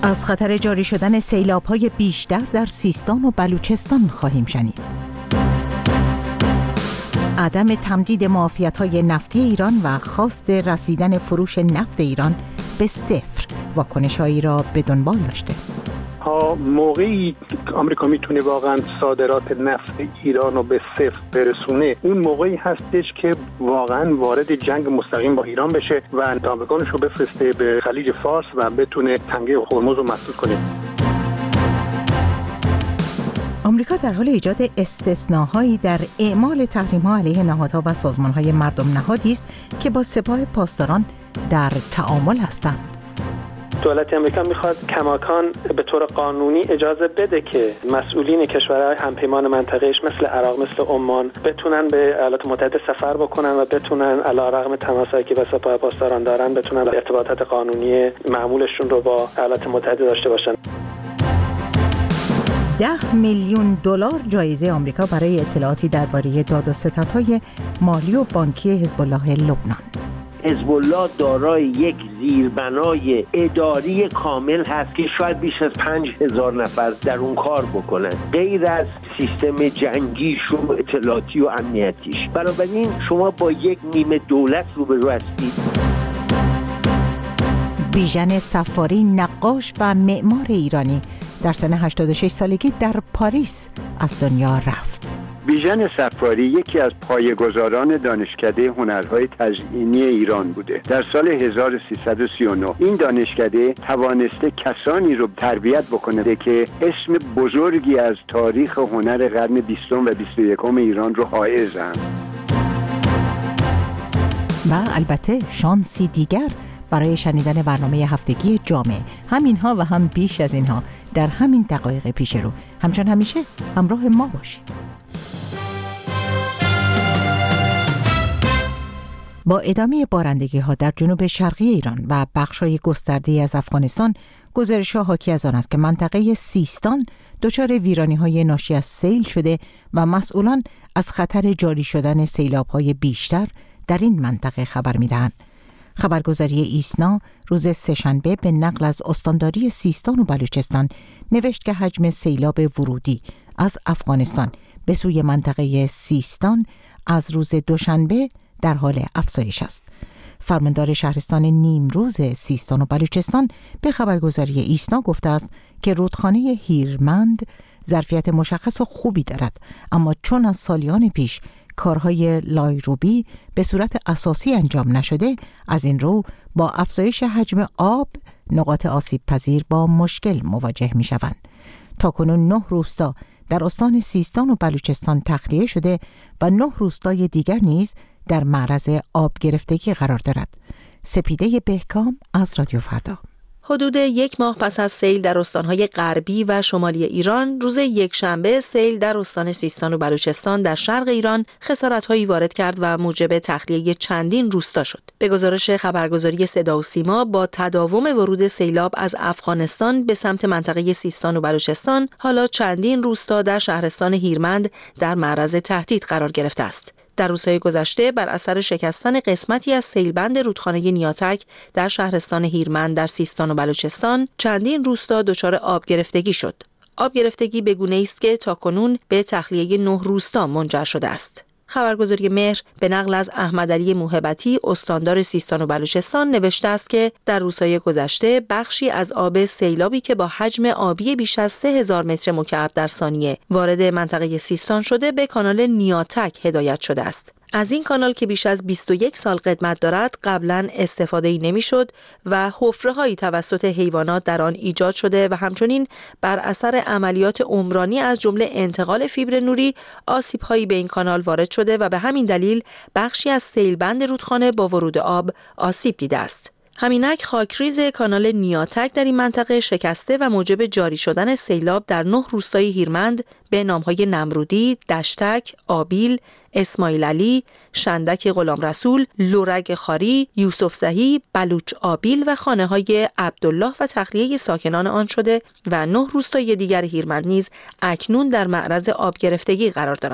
از خطر جاری شدن سیلاب‌های بیشتر در سیستان و بلوچستان خواهیم شنید. عدم تمدید معافیت‌های نفتی ایران و خواست رسیدن فروش نفت ایران به صفر واکنش‌هایی را به دنبال داشته. موقعی آمریکا میتونه واقعا صادرات نفت ایران رو به صفر برسونه، اون موقعی هستش که واقعا وارد جنگ مستقیم با ایران بشه و دامغانش رو بفرسته به خلیج فارس و بتونه تنگه هرمز رو مسدود کنه. آمریکا در حال ایجاد استثناء‌هایی در اعمال تحریم‌ها علیه نهادها و سازمان‌های مردم نهادی است که با سپاه پاسداران در تعامل هستند. دولت آمریکا میخواد کماکان به طور قانونی اجازه بده که مسئولین کشورهای همپیمان منطقه‌اش مثل عراق، مثل عمان بتونن به ایالات متحده سفر بکنن و بتونن علیرغم تماسایی که با سپاه پاسداران دارن بتونن ارتباطات قانونی معمولشون رو با ایالات متحده داشته باشن. 10 میلیون دلار جایزه آمریکا برای اطلاعاتی درباره داد و ستدهای مالی و بانکی حزب الله لبنان. حزب الله دارای یک زیربنای اداری کامل هست که شاید بیش از 5000 نفر در اون کار بکنن، غیر از سیستم جنگیش و اطلاعاتی و امنیتیش. بنابراین شما با یک نیمه دولت روبرو هستید. بیژن صفاری، نقاش و معمار ایرانی، در سن 86 سالگی در پاریس از دنیا رفت. بیژن صفاری یکی از پایه‌گذاران دانشکده هنرهای تزئینی ایران بوده. در سال 1339 این دانشکده توانسته کسانی رو تربیت بکنه که اسم بزرگی از تاریخ هنر قرن 20 و 21 ایران رو حائزند. و البته شانسی دیگر برای شنیدن برنامه هفتگی جامعه، همینها و هم بیش از اینها در همین دقایق پیش رو. همچون همیشه همراه ما باشید. با ادامه بارندگی‌ها در جنوب شرقی ایران و بخش‌های گسترده‌ای از افغانستان، گزارش‌ها حاکی از آن است که منطقه سیستان دچار ویرانی‌های ناشی از سیل شده و مسئولان از خطر جاری شدن سیلاب‌های بیشتر در این منطقه خبر می‌دهند. خبرگزاری ایسنا روز سه‌شنبه به نقل از استانداری سیستان و بلوچستان نوشت که حجم سیلاب ورودی از افغانستان به سوی منطقه سیستان از روز دوشنبه در حال افزایش است. فرماندار شهرستان نیمروز سیستان و بلوچستان به خبرگزاری ایسنا گفته است که رودخانه هیرمند ظرفیت مشخص و خوبی دارد، اما چون از سالیان پیش کارهای لایروبی به صورت اساسی انجام نشده، از این رو با افزایش حجم آب نقاط آسیب پذیر با مشکل مواجه می شوند. تاکنون 9 روستا در استان سیستان و بلوچستان تخلیه شده و 9 روستای دیگر نیز در معرض آب گرفتگی قرار دارد. سپیده بهکام از رادیو فردا. حدود 1 ماه پس از سیل در استانهای غربی و شمالی ایران، روز یکشنبه سیل در استان سیستان و بلوچستان در شرق ایران خسارت‌هایی وارد کرد و موجب تخلیه چندین روستا شد. به گزارش خبرگزاری صدا و سیما، با تداوم ورود سیلاب از افغانستان به سمت منطقه سیستان و بلوچستان، حالا چندین روستا در شهرستان هیرمند در معرض تهدید قرار گرفته است. در روزهای گذشته بر اثر شکستن قسمتی از سیلبند رودخانه نیاتک در شهرستان هیرمند در سیستان و بلوچستان، چندین روستا دچار آب گرفتگی شد. آب گرفتگی به گونه‌ای است که تاکنون به تخلیه 9 روستا منجر شده است. خبرگزاری مهر به نقل از احمدعلی موهبتی، استاندار سیستان و بلوچستان، نوشته است که در روزهای گذشته بخشی از آب سیلابی که با حجم آبی بیش از 3000 متر مکعب در ثانیه وارد منطقه سیستان شده، به کانال نیاتک هدایت شده است. از این کانال که بیش از 21 سال قدمت دارد، قبلا استفاده‌ای نمی‌شد و حفره‌هایی توسط حیوانات در آن ایجاد شده و همچنین بر اثر عملیات عمرانی از جمله انتقال فیبر نوری، آسیب‌هایی به این کانال وارد شده و به همین دلیل بخشی از سیلبند رودخانه با ورود آب آسیب دیده است. همینک خاکریز کانال نیاتک در این منطقه شکسته و موجب جاری شدن سیلاب در 9 روستای هیرمند به نام‌های نمرودی، دشتک، آبیل، اسماعیل علی، شندک غلام رسول، لورگ خاری، یوسف زهی، بلوچ آبیل و خانه‌های عبدالله و تخلیه ساکنان آن شده و 9 روستای دیگر هیرمند نیز اکنون در معرض آب گرفتگی قرار دارند.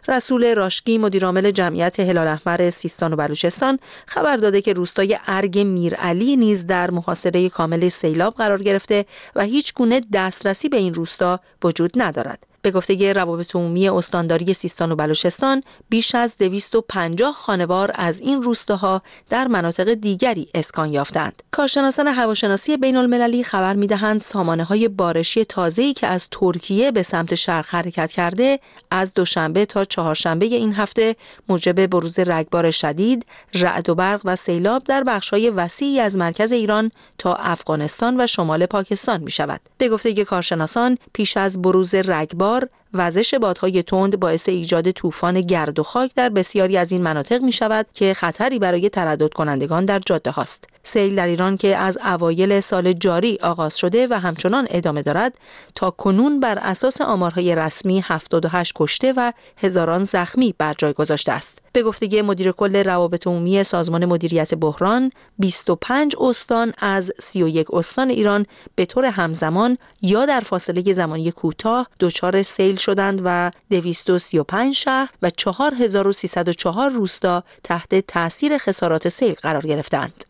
رسول راشکی مدیرعامل جمعیت هلال احمر سیستان و بلوچستان خبر داده که روستای ارگ میرعلی نیز در محاصره کامل سیلاب قرار گرفته و هیچ گونه دسترسی به این روستا وجود ندارد. به گفته روابط عمومی استانداری سیستان و بلوچستان، بیش از 250 خانوار از این روستاها در مناطق دیگری اسکان یافتند. کارشناسان هواشناسی بین‌المللی خبر می‌دهند سامانه‌های بارشی تازه‌ای که از ترکیه به سمت شرق حرکت کرده، از دوشنبه تا چهارشنبه این هفته موجب بروز رگبار شدید، رعد و برق و سیلاب در بخش‌های وسیعی از مرکز ایران تا افغانستان و شمال پاکستان می‌شود. به گفته کارشناسان، پیش از بروز رگبار وزش بادهای تند باعث ایجاد طوفان گرد و خاک در بسیاری از این مناطق می شود که خطری برای تردد کنندگان در جاده هاست. سیل در ایران که از اوایل سال جاری آغاز شده و همچنان ادامه دارد، تا کنون بر اساس آمارهای رسمی 78 کشته و هزاران زخمی بر جای گذاشته است. به گفته مدیر کل روابط عمومی سازمان مدیریت بحران، 25 استان از 31 استان ایران به طور همزمان یا در فاصله زمانی کوتاه دچار سیل شدند و 235 شهر و 4304 روستا تحت تأثیر خسارات سیل قرار گرفتند.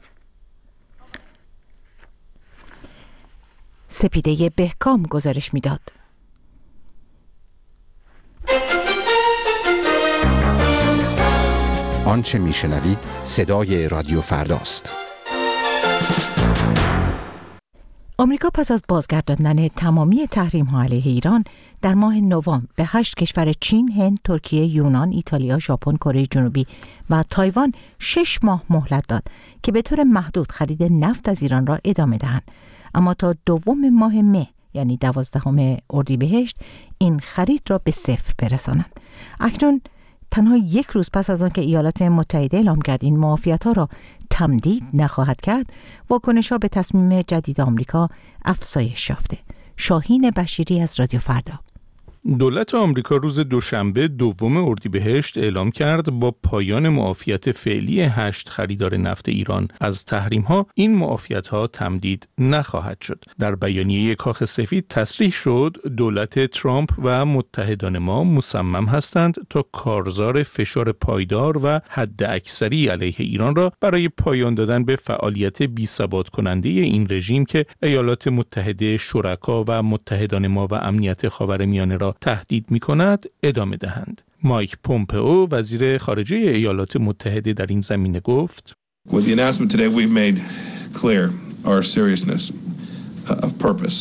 سپیده بهکام گزارش میداد. آنچه میشنوید صدای رادیو فرداست. آمریکا پس از بازگرداندن تمامی تحریم‌ها علیه ایران در ماه نوامبر به 8 کشور چین، هند، ترکیه، یونان، ایتالیا، ژاپن، کره جنوبی و تایوان 6 ماه مهلت داد که به طور محدود خرید نفت از ایران را ادامه دهند. اما تا دوم ماه مه یعنی 12 اردیبهشت این خرید را به صفر برسانند. اکنون تنها یک روز پس از آن که ایالات متحده اعلام کرد این معافیت‌ها را تمدید نخواهد کرد، واکنش‌ها به تصمیم جدید آمریکا افزایش یافته. شاهین بشیری از رادیو فردا. دولت آمریکا روز دوشنبه دوم اردیبهشت اعلام کرد با پایان معافیت فعلی 8 خریدار نفت ایران از تحریم‌ها، این معافیت‌ها تمدید نخواهد شد. در بیانیه کاخ سفید تصریح شد دولت ترامپ و متحدان ما مصمم هستند تا کارزار فشار پایدار و حداکثری علیه ایران را برای پایان دادن به فعالیت بی‌ثبات کننده این رژیم که ایالات متحده، شرکا و متحدان ما و امنیت خاورمیانه را تهدید می‌کند ادامه دهند. مایک پومپئو وزیر خارجه ایالات متحده در این زمینه گفت: With the announcement today we've made clear our seriousness of purpose.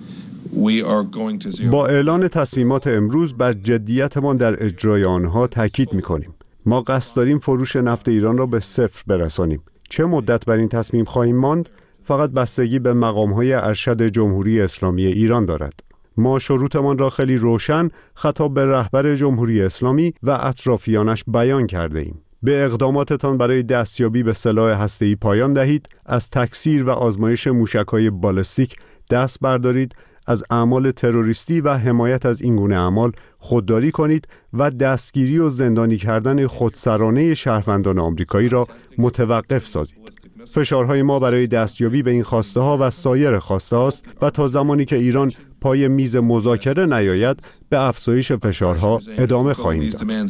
We are going to با اعلان تصمیمات امروز بر جدیتمان در اجرای آنها تاکید می‌کنیم. ما قصد داریم فروش نفت ایران را به صفر برسانیم. چه مدت بر این تصمیم خواهیم ماند؟ فقط بستگی به مقام‌های ارشد جمهوری اسلامی ایران دارد. ما شروطمان را خیلی روشن خطاب به رهبر جمهوری اسلامی و اطرافیانش بیان کرده ایم. به اقداماتتان برای دستیابی به سلاح هسته‌ای پایان دهید، از تکثیر و آزمایش موشک‌های بالستیک دست بردارید، از اعمال تروریستی و حمایت از این گونه اعمال خودداری کنید و دستگیری و زندانی کردن خودسرانه شهروندان آمریکایی را متوقف سازید. فشارهای ما برای دستیابی به این خواسته ها و سایر خواسته هاست و تا زمانی که ایران پای میز مذاکره نیاید به افزایش فشارها ادامه خواهیم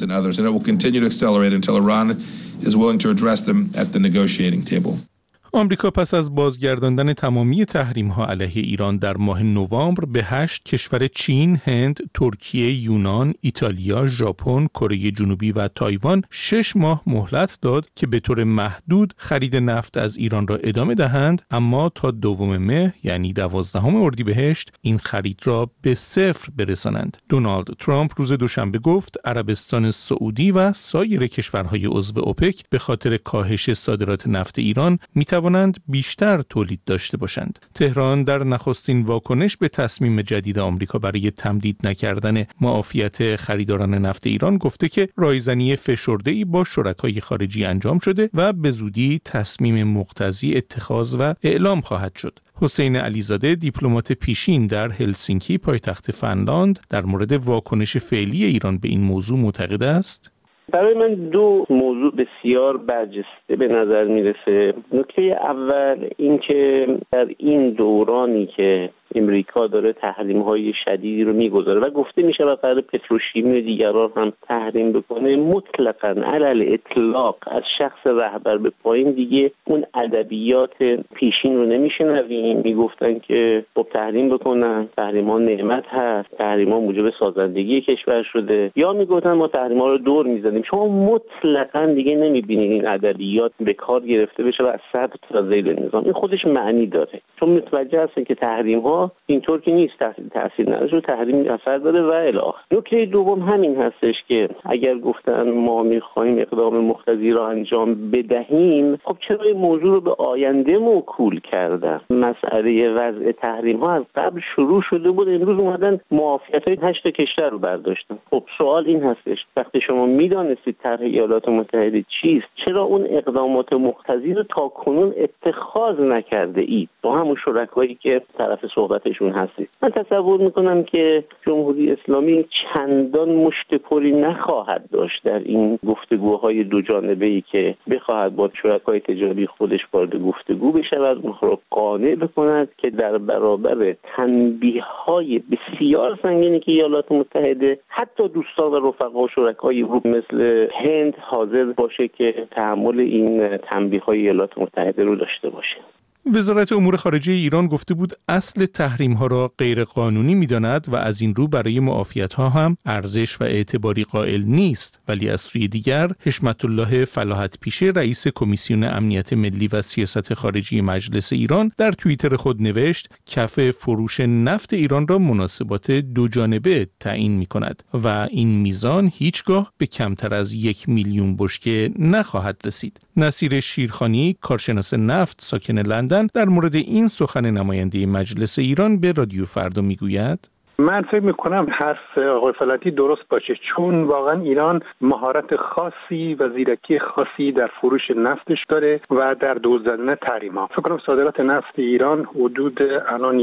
داد. آمریکا پس از بازگرداندن تمامی تحریم‌ها علیه ایران در ماه نوامبر به 8 کشور چین، هند، ترکیه، یونان، ایتالیا، ژاپن، کره جنوبی و تایوان 6 ماه مهلت داد که به طور محدود خرید نفت از ایران را ادامه دهند، اما تا دوم مه یعنی 12 اردیبهشت این خرید را به صفر برسانند. دونالد ترامپ روز دوشنبه گفت عربستان سعودی و سایر کشورهای عضو اوپک به خاطر کاهش صادرات نفت ایران می‌توانند بیشتر تولید داشته باشند. تهران در نخستین واکنش به تصمیم جدید آمریکا برای تمدید نکردن معافیت خریداران نفت ایران گفته که رایزنی فشرده‌ای با شرکای خارجی انجام شده و به زودی تصمیم مقتضی اتخاذ و اعلام خواهد شد. حسین علیزاده دیپلمات پیشین در هلسینکی پایتخت فنلاند در مورد واکنش فعلی ایران به این موضوع معتقد است: برای من دو موضوع بسیار برجسته به نظر میرسه. نکته اول این که در این دورانی که امریکا داره تحریم‌های شدیدی رو میگذاره و گفته میشه و قرار پتروشیمی و دیگران هم تحریم بکنه، مطلقاً علل اطلاق از شخص رهبر به پایین دیگه اون ادبیات پیشین رو نمیشنویم. میگفتن که خب تحریم بکنن، تحریم‌ها نعمت هست، تحریم‌ها موجب سازندگی کشور شده، یا میگفتن ما تحریم‌ها رو دور می‌زدیم. شما مطلقاً دیگه نمی‌بینید این ادبیات به کار گرفته بشه و از ثبت تا ذیل نظام. این خودش معنی داره، چون متوجه هستن که تحریم‌ها اینطور که نیست تاثیر نداره، تحریم اثر داره و الی آخر. نکته دوم همین هستش که اگر گفتن ما می‌خوایم اقدام مقتضی را انجام بدهیم، خب چرا این موضوع رو به آینده موکول کردن؟ مسئله وضع تحریم‌ها از قبل شروع شده بود، امروز اومدن معافیت‌های 8 کشور رو برداشتن. خب سوال این هستش وقتی شما میدانستید طرح ایالات متحده چیست، چرا اون اقدامات مقتضی رو تاکنون اتخاذ نکرده اید با همون شرکایی که طرف صحبتشون هستید؟ من تصور میکنم که جمهوری اسلامی چندان مشت پری نخواهد داشت در این گفتگوهای دو جانبه‌ای که بخواهد با شرکای تجاری خودش وارد گفتگو بشود، اونها رو قانع بکند که در برابر تنبیه‌های بسیار سنگینی که ایالات متحده حتی دوستان و رفقا و شرکای اروپا مثل هند حاضر باشه که تحمل این تنبیه‌های ایالات متحده رو داشته باشه. وزارت امور خارجه ایران گفته بود اصل تحریم‌ها را غیر قانونی می‌داند و از این رو برای معافیت‌ها هم ارزش و اعتباری قائل نیست، ولی از سوی دیگر حشمت الله فلاحت پیشه رئیس کمیسیون امنیت ملی و سیاست خارجی مجلس ایران در توییتر خود نوشت کف فروش نفت ایران را مناسبات دو جانبه تعیین می‌کند و این میزان هیچگاه به کمتر از 1 میلیون بشکه نخواهد رسید. نصیر شیرخانی کارشناس نفت ساکن لندن در مورد این سخن نماینده مجلس ایران به رادیو فردا میگوید من فکر میکنم حرف آقای فلاحتی درست باشه، چون واقعا ایران مهارت خاصی و زیرکی خاصی در فروش نفتش داره و در دور زدن تحریم‌ها. فکر کنم صادرات نفت ایران حدود الان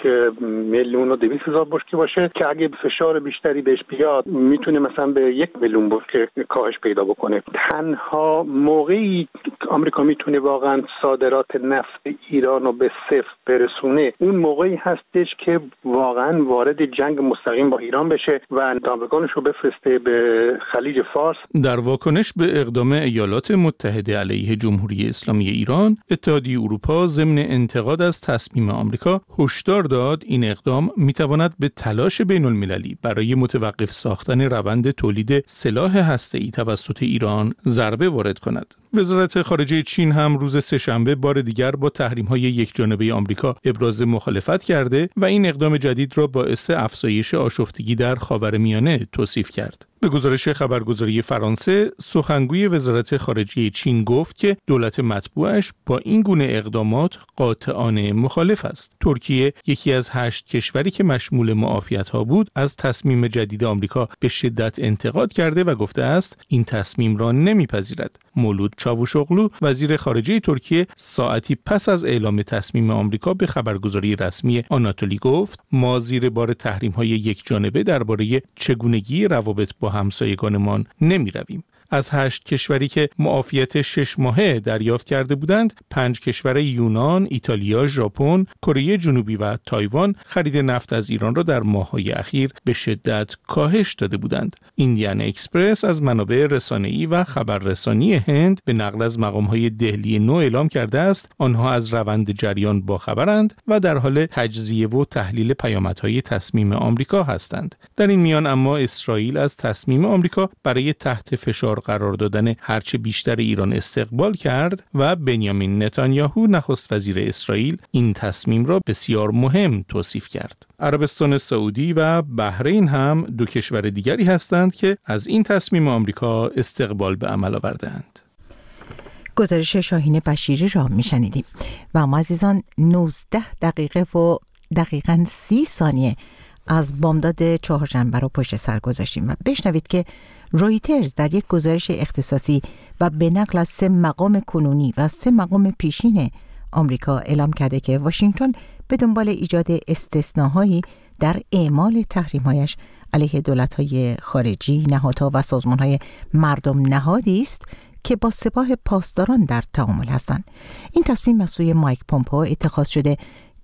1,200,000 بشکه باشه که اگه فشار بیشتری بهش بیاد میتونه مثلا به 1,000,000 بشکه کاهش پیدا بکنه. تنها موقعی آمریکا میتونه واقعا صادرات نفت ایران رو به صفر برسونه اون موقعی هستش که واقعا وارد جنگ مستقیم با ایران بشه و دامغانش رو بفرسته به خلیج فارس. در واکنش به اقدام ایالات متحده علیه جمهوری اسلامی ایران، اتحادیه اروپا ضمن انتقاد از تصمیم آمریکا هشدار داد این اقدام میتواند به تلاش بین المللی برای متوقف ساختن روند تولید سلاح هسته‌ای توسط ایران ضربه وارد کند. وزارت خارجه چین هم روز سه‌شنبه بار دیگر با تحریم‌های یکجانبه آمریکا ابراز مخالفت کرده و این اقدام جدید را باعث افزایش آشفتگی در خاورمیانه توصیف کرد. به گزارش خبرگزاری فرانسه، سخنگوی وزارت خارجه چین گفت که دولت مطبوعش با این گونه اقدامات قاطعانه مخالف است. ترکیه یکی از 8 کشوری که مشمول معافیت‌ها بود، از تصمیم جدید آمریکا به شدت انتقاد کرده و گفته است این تصمیم را نمیپذیرد. مولود چاوشوغلو وزیر خارجه ترکیه ساعتی پس از اعلام تصمیم آمریکا به خبرگزاری رسمی آناتولی گفت ما زیر بار تحریم‌های یکجانبه درباره چگونگی روابط با همسایگانمان نمی رویم. از 8 کشوری که معافیت 6 ماهه دریافت کرده بودند، 5 کشور یونان، ایتالیا، ژاپن، کره جنوبی و تایوان خرید نفت از ایران را در ماه‌های اخیر به شدت کاهش داده بودند. ایندیان اکسپرس از منابع رسانه‌ای و خبررسانی هند به نقل از مقام‌های دهلی نو اعلام کرده است آنها از روند جریان باخبرند و در حال تجزیه و تحلیل پیامدهای تصمیم آمریکا هستند. در این میان اما اسرائیل از تصمیم آمریکا برای تحت فشار قرار دادن هرچه بیشتر ایران استقبال کرد و بنیامین نتانیاهو نخست وزیر اسرائیل این تصمیم را بسیار مهم توصیف کرد. عربستان سعودی و بحرین هم 2 کشور دیگری هستند که از این تصمیم آمریکا استقبال به عمل آوردند. گزارش شاهین بشیری را میشنیدیم و ما عزیزان 19 دقیقه و دقیقاً 30 ثانیه از بامداد چهارشنبه رو پشت سر گذاشتیم و بشنوید که رویترز در یک گزارش اختصاصی و به نقل از 3 مقام کنونی و 3 مقام پیشین آمریکا اعلام کرده که واشنگتن به دنبال ایجاد استثناهایی در اعمال تحریم‌هایش علیه دولت‌های خارجی، نهادها و سازمان‌های مردم نهادی است که با سپاه پاسداران در تعامل هستند. این تصمیم از سوی مایک پومپئو اتخاذ شده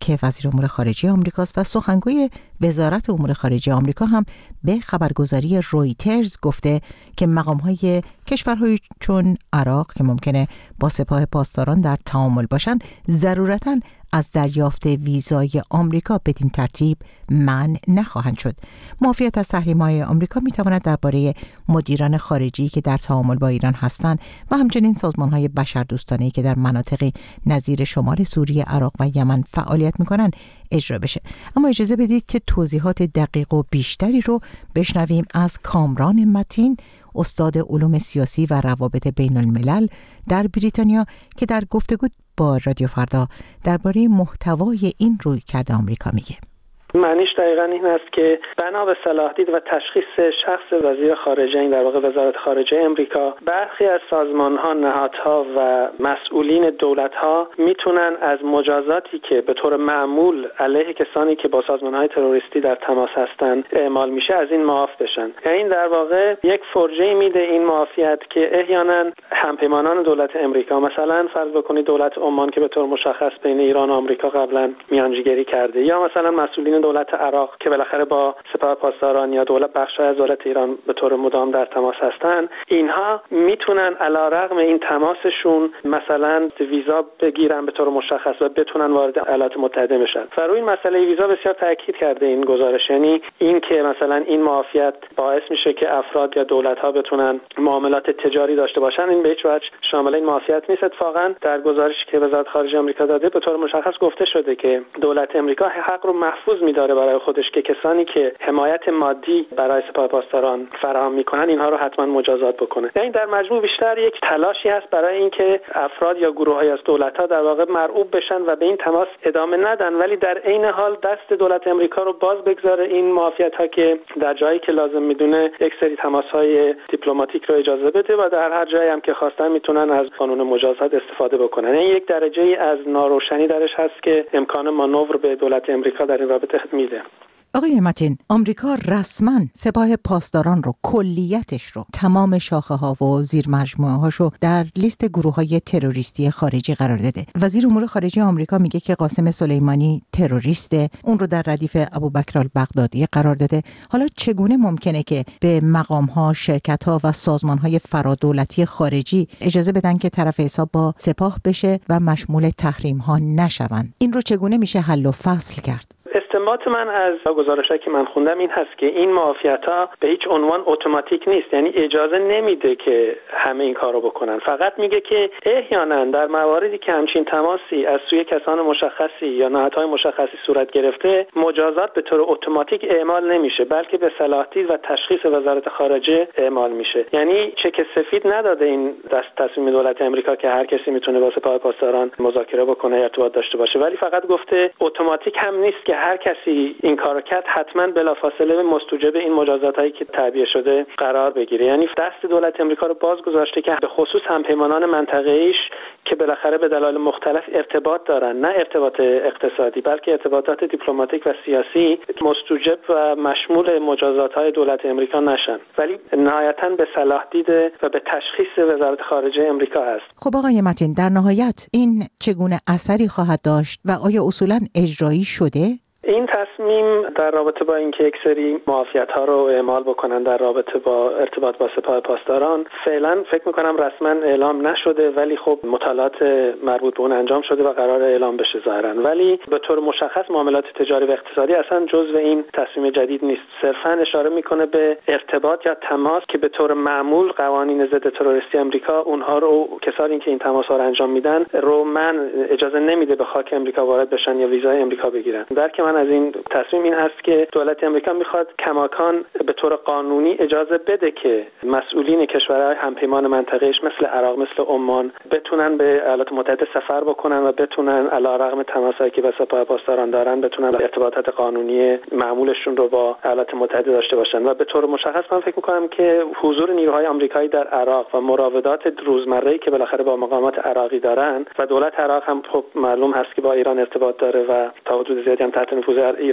که وزیر امور خارجه آمریکاست و سخنگوی وزارت امور خارجه آمریکا هم به خبرگزاری رویترز گفته که مقام‌های کشورهای چون عراق که ممکنه با سپاه پاسداران در تعامل باشن ضرورتاً از دریافت ویزای آمریکا بدین ترتیب منع نخواهند شد. معافیت از تحریم‌های آمریکا می‌تواند درباره مدیران خارجی که در تعامل با ایران هستند و همچنین سازمان‌های بشردوستانه‌ای که در مناطقی نظیر شمال سوریه، عراق و یمن فعالیت می‌کنند اجرا بشه. اما اجازه بدید که توضیحات دقیق و بیشتری رو بشنویم از کامران متین، استاد علوم سیاسی و روابط بین الملل در بریتانیا که در گفتگو با رادیو فردا درباره محتوای این رویکرد آمریکا میگه. معنیش دقیقاً این است که بنا به صلاح‌دید و تشخیص شخص وزیر خارجه، این در واقع وزارت خارجه امریکا، برخی از سازمان‌ها، نهادها و مسئولین دولت‌ها میتونن از مجازاتی که به طور معمول علیه کسانی که با سازمان‌های تروریستی در تماس هستند اعمال میشه از این معاف بشن. این در واقع یک فرجه میده این معافیت که احیانا همپیمانان دولت امریکا، مثلا فرض بکنید دولت عمان که به طور مشخص بین ایران و آمریکا قبلا میانجیگری کرده، یا مثلا مسئولین دولت عراق که بالاخره با سپاه پاسداران یا بخش‌های از دولت ایران به طور مدام در تماس هستند، اینها میتونن علیرغم این تماسشون مثلا ویزا بگیرن به طور مشخص و بتونن وارد ایالات متحده بشن. روی این مسئله ویزا بسیار تاکید کرده این گزارش، یعنی این که مثلا این معافیت باعث میشه که افراد یا دولت‌ها بتونن معاملات تجاری داشته باشن، این به هیچ وجه شامل این معافیت نیست. اتفاقا در گزارشی که وزارت خارجه آمریکا داده به طور مشخص گفته شده که دولت امریکا حق رو محفوظ داره برای خودش که کسانی که حمایت مادی برای سپاه پاسداران فراهم میکنن اینها رو حتما مجازات بکنه. یعنی در مجموع بیشتر یک تلاشی هست برای اینکه افراد یا گروه‌های از دولت‌ها در واقع مرعوب بشن و به این تماس ادامه ندن، ولی در عین حال دست دولت امریکا رو باز بگذاره این معافیت‌ها که در جایی که لازم میدونه یک سری تماس‌های دیپلماتیک رو اجازه بده و در هر جایی هم که خواستن میتونن از قانون مجازات استفاده بکنن. این یک درجه‌ای از ناروشنی درش هست که امکان مانور به دولت امریکا در این رابطه میده. آقای متین، آمریکا رسما سپاه پاسداران رو کلیتش رو، تمام شاخه‌ها و زیر مجموعه‌هاش رو در لیست گروه‌های تروریستی خارجی قرار داده. وزیر امور خارجه آمریکا میگه که قاسم سلیمانی تروریسته، اون رو در ردیف ابوبکر البغدادی قرار داده. حالا چگونه ممکنه که به مقام‌ها، شرکت‌ها و سازمان‌های فرادولتی خارجی اجازه بدن که طرف حساب با سپاه بشه و مشمول تحریم‌ها نشوند؟ این رو چگونه میشه حل و فصل کرد؟ استنباط من از گزارش‌هایی که من خوندم این هست که این معافیت‌ها به هیچ عنوان اتوماتیک نیست، یعنی اجازه نمیده که همه این کارو بکنن. فقط میگه که احیانا در مواردی که همچین تماسی از سوی کسان مشخصی یا نهادهای مشخصی صورت گرفته، مجازات به طور اتوماتیک اعمال نمیشه، بلکه به صلاح‌دید و تشخیص وزارت خارجه اعمال میشه. یعنی چک سفید نداده این تصمیم دولت آمریکا که هر کسی میتونه با سپاه پاسداران مذاکره بکنه یا ارتباط داشته باشه، ولی فقط گفته اتوماتیک هم نیست که هر کسی این کارو کرد حتما بلافاصله مستوجب این مجازاتایی که تعبیه شده قرار بگیره. یعنی دست دولت آمریکا رو باز گذاشته که به خصوص همپیمانان منطقه‌ایش که بالاخره به دلایل مختلف ارتباط دارن، نه ارتباط اقتصادی بلکه ارتباطات دیپلماتیک و سیاسی، مستوجب و مشمول مجازات‌های دولت آمریکا نشن، ولی نهایتاً به صلاح‌دید و به تشخیص وزارت خارجه آمریکا هست. خب آقای متین، در نهایت این چگونه اثری خواهد داشت و آیا اصولاً اجرایی شده؟ این تصمیم در رابطه با اینکه یک سری معافیت‌ها رو اعمال بکنن در رابطه با ارتباط با سپاه پاسداران فعلا فکر می‌کنم رسما اعلام نشده، ولی خب مطالعات مربوط به اون انجام شده و قرار اعلام بشه ظاهراً، ولی به طور مشخص معاملات تجاری و اقتصادی اصلا جزو این تصمیم جدید نیست. صرفاً اشاره می‌کنه به ارتباط یا تماس که به طور معمول قوانین ضد تروریستی آمریکا اونها رو، کسانی که این تماس‌ها رو انجام میدن رو اجازه نمیده به خاک آمریکا وارد بشن یا ویزای آمریکا بگیرن. درک من از این تصمیم این هست که دولت آمریکا میخواد کماکان به طور قانونی اجازه بده که مسئولین کشورهای همپیمان منطقه‌ایش مثل عراق، مثل عمان بتونن به ایالات متحده سفر بکنن و بتونن علیرغم تماسایی که با سپاه پاسداران دارن بتونن ارتباطات قانونی معمولشون رو با ایالات متحده داشته باشن. و به طور مشخص من فکر میکنم که حضور نیروهای آمریکایی در عراق و مراودات روزمره‌ای که بالاخره با مقامات عراقی دارن و دولت عراق هم خب معلوم هست که با ایران ارتباط داره و تا حدود زیادی هم تحت نفوذ ایران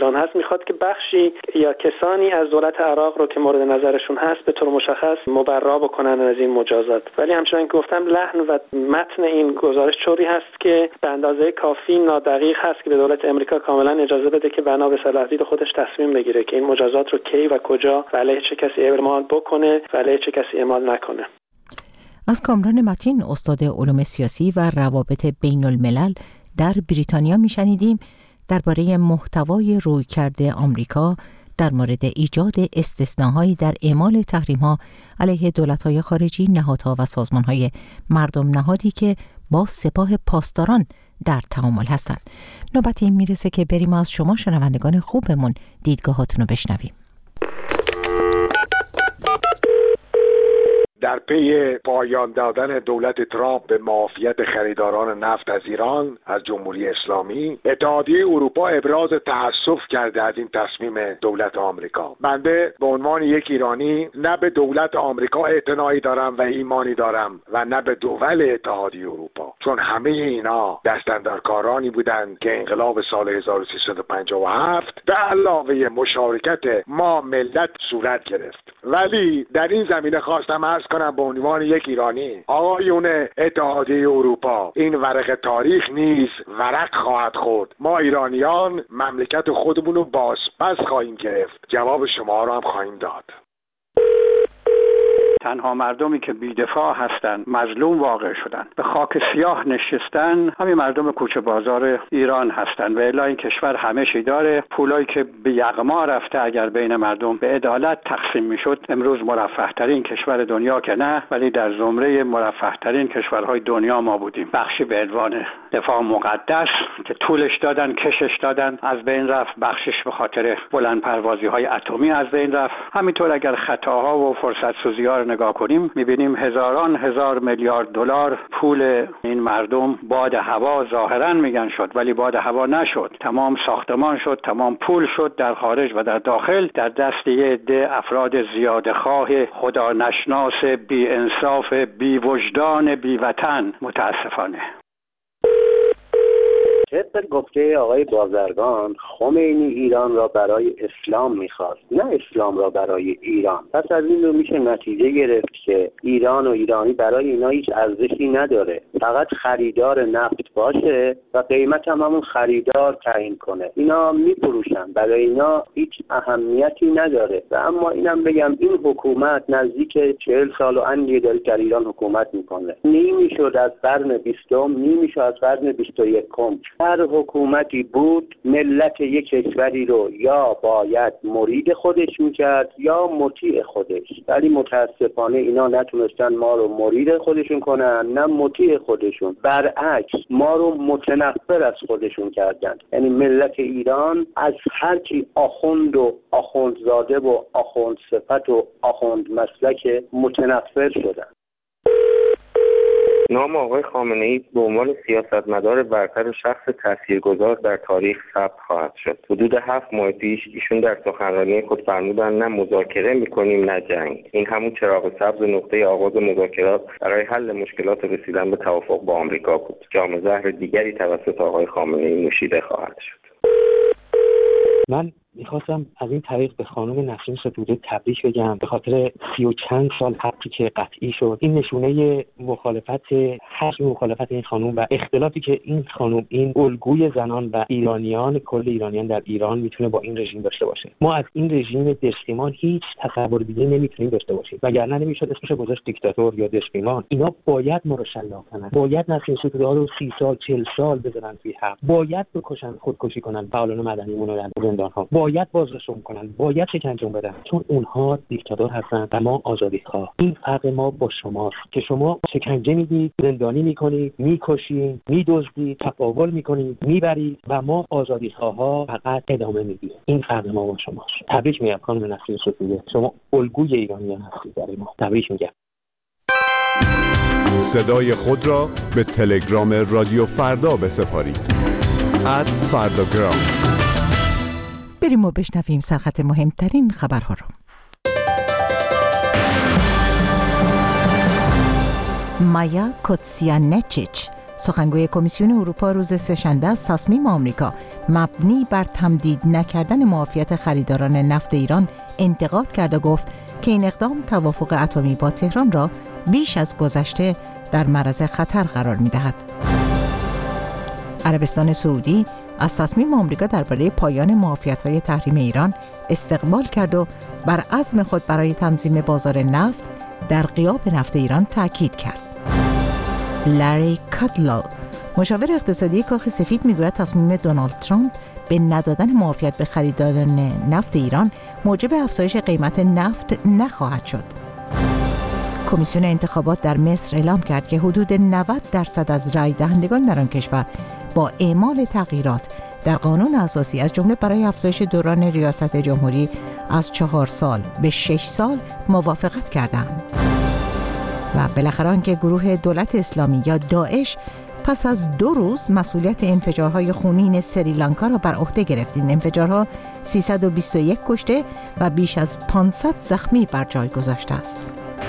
ایران هست میخواد که بخشی یا کسانی از دولت عراق رو که مورد نظرشون هست به طور مشخص مبرا بکنن از این مجازات. ولی همچنان که گفتم لحن و متن این گزارش طوری هست که به اندازه کافی نادقیق هست که به دولت امریکا کاملا اجازه بده که بنا به صلاحیت خودش تصمیم بگیره که این مجازات رو کی و کجا و علیه چه کسی اعمال بکنه و علیه چه کسی اعمال نکنه. از کامران متین، استاد علوم سیاسی و روابط بین الملل در بریتانیا میشنیدیم درباره محتوای رویکرد آمریکا در مورد ایجاد استثناء‌هایی در اعمال تحریم‌ها علیه دولت‌های خارجی، نهادها و سازمان‌های مردم نهادی که با سپاه پاسداران در تعامل هستند. نوبت این میرسه که بریم از شما شنوندگان خوبمون دیدگاهاتون رو بشنویم. در پی پایان دادن دولت ترامپ به معافیت خریداران نفت از ایران از جمهوری اسلامی، اتحادیه اروپا ابراز تأسف کرده از این تصمیم دولت آمریکا. بنده به عنوان یک ایرانی نه به دولت آمریکا اعتنایی دارم و ایمانی دارم و نه به دول اتحادیه اروپا، چون همه اینا دستاندرکارانی بودند که انقلاب سال 1357 به علاوه مشارکت ما ملت صورت گرفت. ولی در این زمینه خواستم عرض کنم به عنوان یک ایرانی، آقایون اتحادیه اروپا، این ورق تاریخ نیز ورق خواهد خورد. ما ایرانیان مملکت خودمون رو بازپس خواهیم گرفت. جواب شما رو هم خواهیم داد. تنها مردمی که بی‌دفاع هستند، مظلوم واقع شدن، به خاک سیاه نشستن، همین مردم کوچه بازار ایران هستند. و الا این کشور همه چی داره. پولایی که به یغما رفته اگر بین مردم به عدالت تقسیم میشد، امروز مرفه ترین کشور دنیا که نه، ولی در زمره مرفه ترین کشورهای دنیا ما بودیم. بخشی به عنوان دفاع مقدس که طولش دادن، کشش دادن، از بین رفت. بخشش به خاطر بلند پروازی های اتمی از بین رفت. همینطور اگر خطاها و فرصت سوزی‌ها نگاه کنیم می‌بینیم هزاران هزار میلیارد دلار پول این مردم باد هوا ظاهراً میگن شد، ولی باد هوا نشد. تمام ساختمان شد، تمام پول شد در خارج و در داخل در دست یه عده افراد زیادخواه، خدا نشناس، بی انصاف، بی وجدان، بی وطن. متاسفانه طبق گفته آقای بازرگان، خمینی ایران را برای اسلام می‌خواست، نه اسلام را برای ایران. پس از این رو میشه نتیجه گرفت که ایران و ایرانی برای اینا هیچ ارزشی نداره، فقط خریدار نفت باشه و قیمت هم همون خریدار تعیین کنه. اینا میفروشن، برای اینا هیچ اهمیتی نداره. و اما اینم بگم این حکومت نزدیک 40 سال و اندی داره در ایران حکومت میکنه. نمیشد از قرن 20، نمیشد از قرن 21. هر حکومتی بود ملت یک کشوری رو یا باید مرید خودش میکرد یا مطیع خودش، ولی متاسفانه اینا نتونستن ما رو مرید خودشون کنن نه مطیع خودشون. برعکس ما رو متنفر از خودشون کردن. یعنی ملت ایران از هر کی آخوند و آخوندزاده و آخوند صفت و آخوند مسلک متنفر شدن. نام آقای خامنه‌ای به عنوان سیاستمدار برتر و شخص تاثیرگذار در تاریخ ثبت خواهد شد. حدود 7 ماه پیش ایشون در سخنرانی خود فرمودند نه مذاکره می‌کنیم نه جنگ. این همون چراغ سبز نقطه آغاز مذاکرات برای حل مشکلات و رسیدن به توافق با آمریکا بود. جام زهر دیگری توسط آقای خامنه‌ای نوشیده خواهد شد. من میخواستم از این طریق به خانم نسرین ستوده تبریک بگم به خاطر 30 و چند سال حقی که قطعی شد. این نشونه حجم مخالفت این خانم و اختلافی که این خانم، این الگوی زنان و ایرانیان، کل ایرانیان در ایران میتونه با این رژیم داشته باشه. ما از این رژیم دشقیمان هیچ تصور دیگه نمیتونیم داشته باشیم، وگرنه نمیشد اسمش گذاشت دیکتاتور یا دشقیمان. اینا باید ما رو شلاق کنن، باید نسرین ستوده ها رو 30 سال 40 سال بزنن توی حبس، باید بکشن، خودکشی کنن، فعالان مدنیمون رو در زندان ها، باید بازرسون کنن، باید شکنجه بدن، چون اونها دیکتاتور هستن و ما آزادیخواه. این فرق ما با شماست که شما شکنجه میدید، زندانی میکنید، میکشید، میدزدید، تقاول میکنید، میبرید و ما آزادیخواها فقط ادامه میدیم. این فرق ما با شماست. تبریک میگم خانم نسرین ستوده، شما الگوی ایرانیان هستید برای ما. تبریک میگم. صدای خود را به تلگرام رادیو فردا بسپارید. @فرdagram. بریم و بشنویم سرخط مهمترین خبرها رو. مایا کوتسیانچیچ، سخنگوی کمیسیون اروپا روز سه‌شنبه از تصمیم آمریکا مبنی بر تمدید نکردن معافیت خریداران نفت ایران انتقاد کرد و گفت که این اقدام توافق اتمی با تهران را بیش از گذشته در معرض خطر قرار می‌دهد. عربستان سعودی از تصمیم آمریکا درباره پایان معافیت‌های تحریم ایران استقبال کرد و بر عزم خود برای تنظیم بازار نفت در غیاب نفت ایران تاکید کرد. لری کادلو، مشاور اقتصادی کاخ سفید، میگوید تصمیم دونالد ترامپ به ندادن معافیت به خریداران نفت ایران موجب افزایش قیمت نفت نخواهد شد. کمیسیون انتخابات در مصر اعلام کرد که حدود 90% از رای دهندگان در آن کشور با اعمال تغییرات در قانون اساسی از جمله برای افزایش دوران ریاست جمهوری از 4 سال به 6 سال موافقت کردند. و بالاخره آنکه گروه دولت اسلامی یا داعش پس از 2 روز مسئولیت انفجارهای خونین سریلانکا را بر عهده گرفت. این انفجارها 321 کشته و بیش از 500 زخمی بر جای گذاشته است.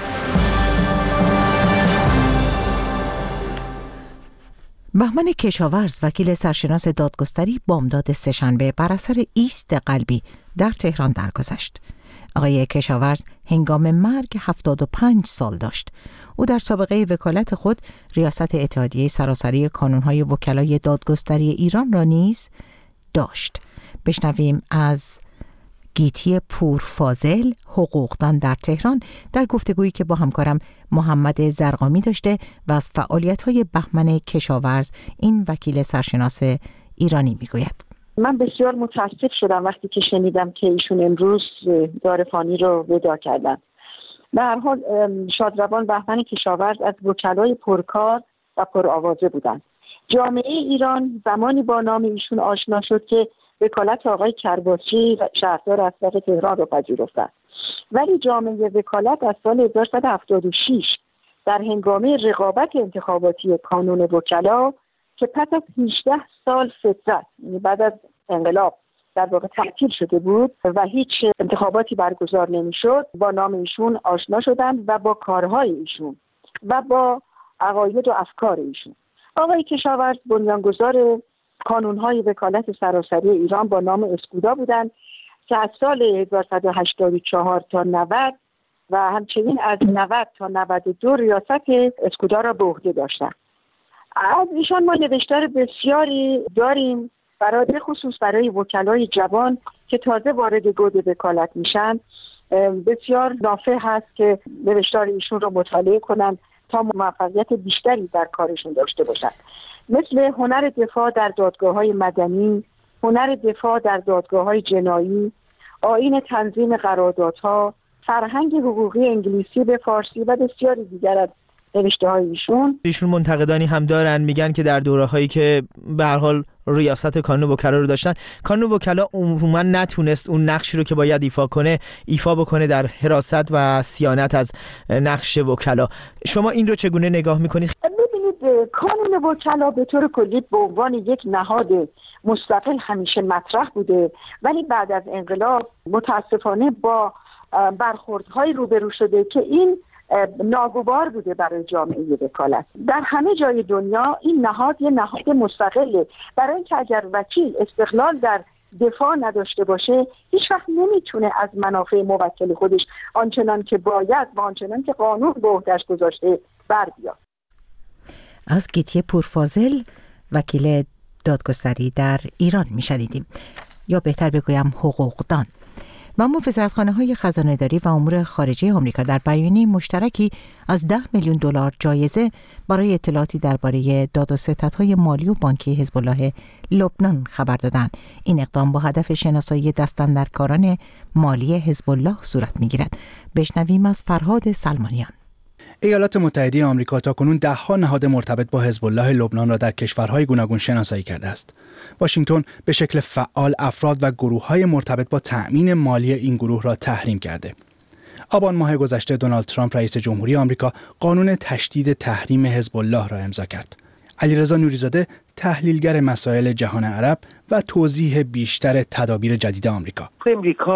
بهمن کشاورز، وکیل سرشناس دادگستری، بامداد سه‌شنبه بر اثر ایست قلبی در تهران درگذشت. آقای کشاورز هنگام مرگ 75 سال داشت. او در سابقه وکالت خود ریاست اتحادیه سراسری کانون‌های وکلای دادگستری ایران را نیز داشت. بشنویم از گیتی پورفاضل، حقوقدان در تهران، در گفتگویی که با همکارم محمد زرقامی داشته و از فعالیت‌های بهمن کشاورز، این وکیل سرشناس ایرانی، میگوید. من بسیار متاسف شدم وقتی که شنیدم که ایشون امروز دار فانی رو وداع کردن. به هر حال شادروان بهمن کشاورز از وکلای پرکار و پرآوازه بودند. جامعه ایران زمانی با نام ایشون آشنا شد که وکالت آقای کرباسی شهردار اسبق تهران رو پذیرفتند. ولی جامعه وکالت از سال 1176 در هنگامه رقابت انتخاباتی کانون وکلا که پس از 18 سال فترت، یعنی بعد از انقلاب در واقع تعطیل شده بود و هیچ انتخاباتی برگزار نمیشد، با نام ایشون آشنا شدند و با کارهای ایشون و با عقاید و افکار ایشون. آقای کشاورز بنیانگذار کانون‌های وکالت سراسری ایران با نام اسکودا بودند که از سال 1184 تا 90 و همچنین از 90 تا 92 ریاست اسکودا را به عهده داشتند. از ایشان ما نوشتار بسیاری داریم، برای خصوص برای وکلای جوان که تازه وارد گود وکالت میشن. بسیار نافع هست که نوشتار ایشون رو مطالعه کنن تا موفقیت بیشتری در کارشون داشته باشن. مثل هنر دفاع در دادگاه‌های مدنی، هنر دفاع در دادگاه‌های جنایی، آیین تنظیم قراردادها، فرهنگ حقوقی انگلیسی به فارسی و بسیاری دیگر از نوشته‌های ایشون منتقدانی هم دارن، میگن که در دوره‌هایی که به هر حال ریاست کانون وکلا رو داشتن، کانون وکلا عموما نتونست اون نقشی رو که باید ایفا بکنه در حراست و صیانت از نقش وکلا. شما این رو چگونه نگاه میکنید؟ ببینید، کانون وکلا به طور کلی به عنوان یک نهاد مستقل همیشه مطرح بوده، ولی بعد از انقلاب متاسفانه با برخوردهای روبرو شده که این ناگوار بوده برای جامعه وکالت. در همه جای دنیا این نهاد یه نهاد مستقله، برای اینکه اگر وکیل استقلال در دفاع نداشته باشه هیچ وقت نمیتونه از منافع موکل خودش آنچنان که باید و آنچنان که قانون به عهده‌اش گذاشته بر بیاد. از گیتی پورفاضل، وکیل دادگستری در ایران میشنیدیم، یا بهتر بگویم حقوقدان. و وزارتخانه‌های خزانه‌داری و امور خارجه آمریکا در بیانیه مشترکی از 10 میلیون دلار جایزه برای اطلاعاتی درباره داد و ستدهای مالی و بانکی حزب الله لبنان خبر دادند. این اقدام با هدف شناسایی دستاندرکاران مالی حزب الله صورت می‌گیرد. بشنویم از فرهاد سلمانیان. ایالات متحده آمریکا تاکنون 10 نهاد مرتبط با حزب الله لبنان را در کشورهای گوناگون شناسایی کرده است. واشنگتن به شکل فعال افراد و گروه‌های مرتبط با تأمین مالی این گروه را تحریم کرده. آبان ماه گذشته دونالد ترامپ رئیس جمهوری آمریکا قانون تشدید تحریم حزب الله را امضا کرد. علیرضا نوری‌زاده، تحلیلگر مسائل جهان عرب و توضیح بیشتر تدابیر جدید آمریکا. امریکا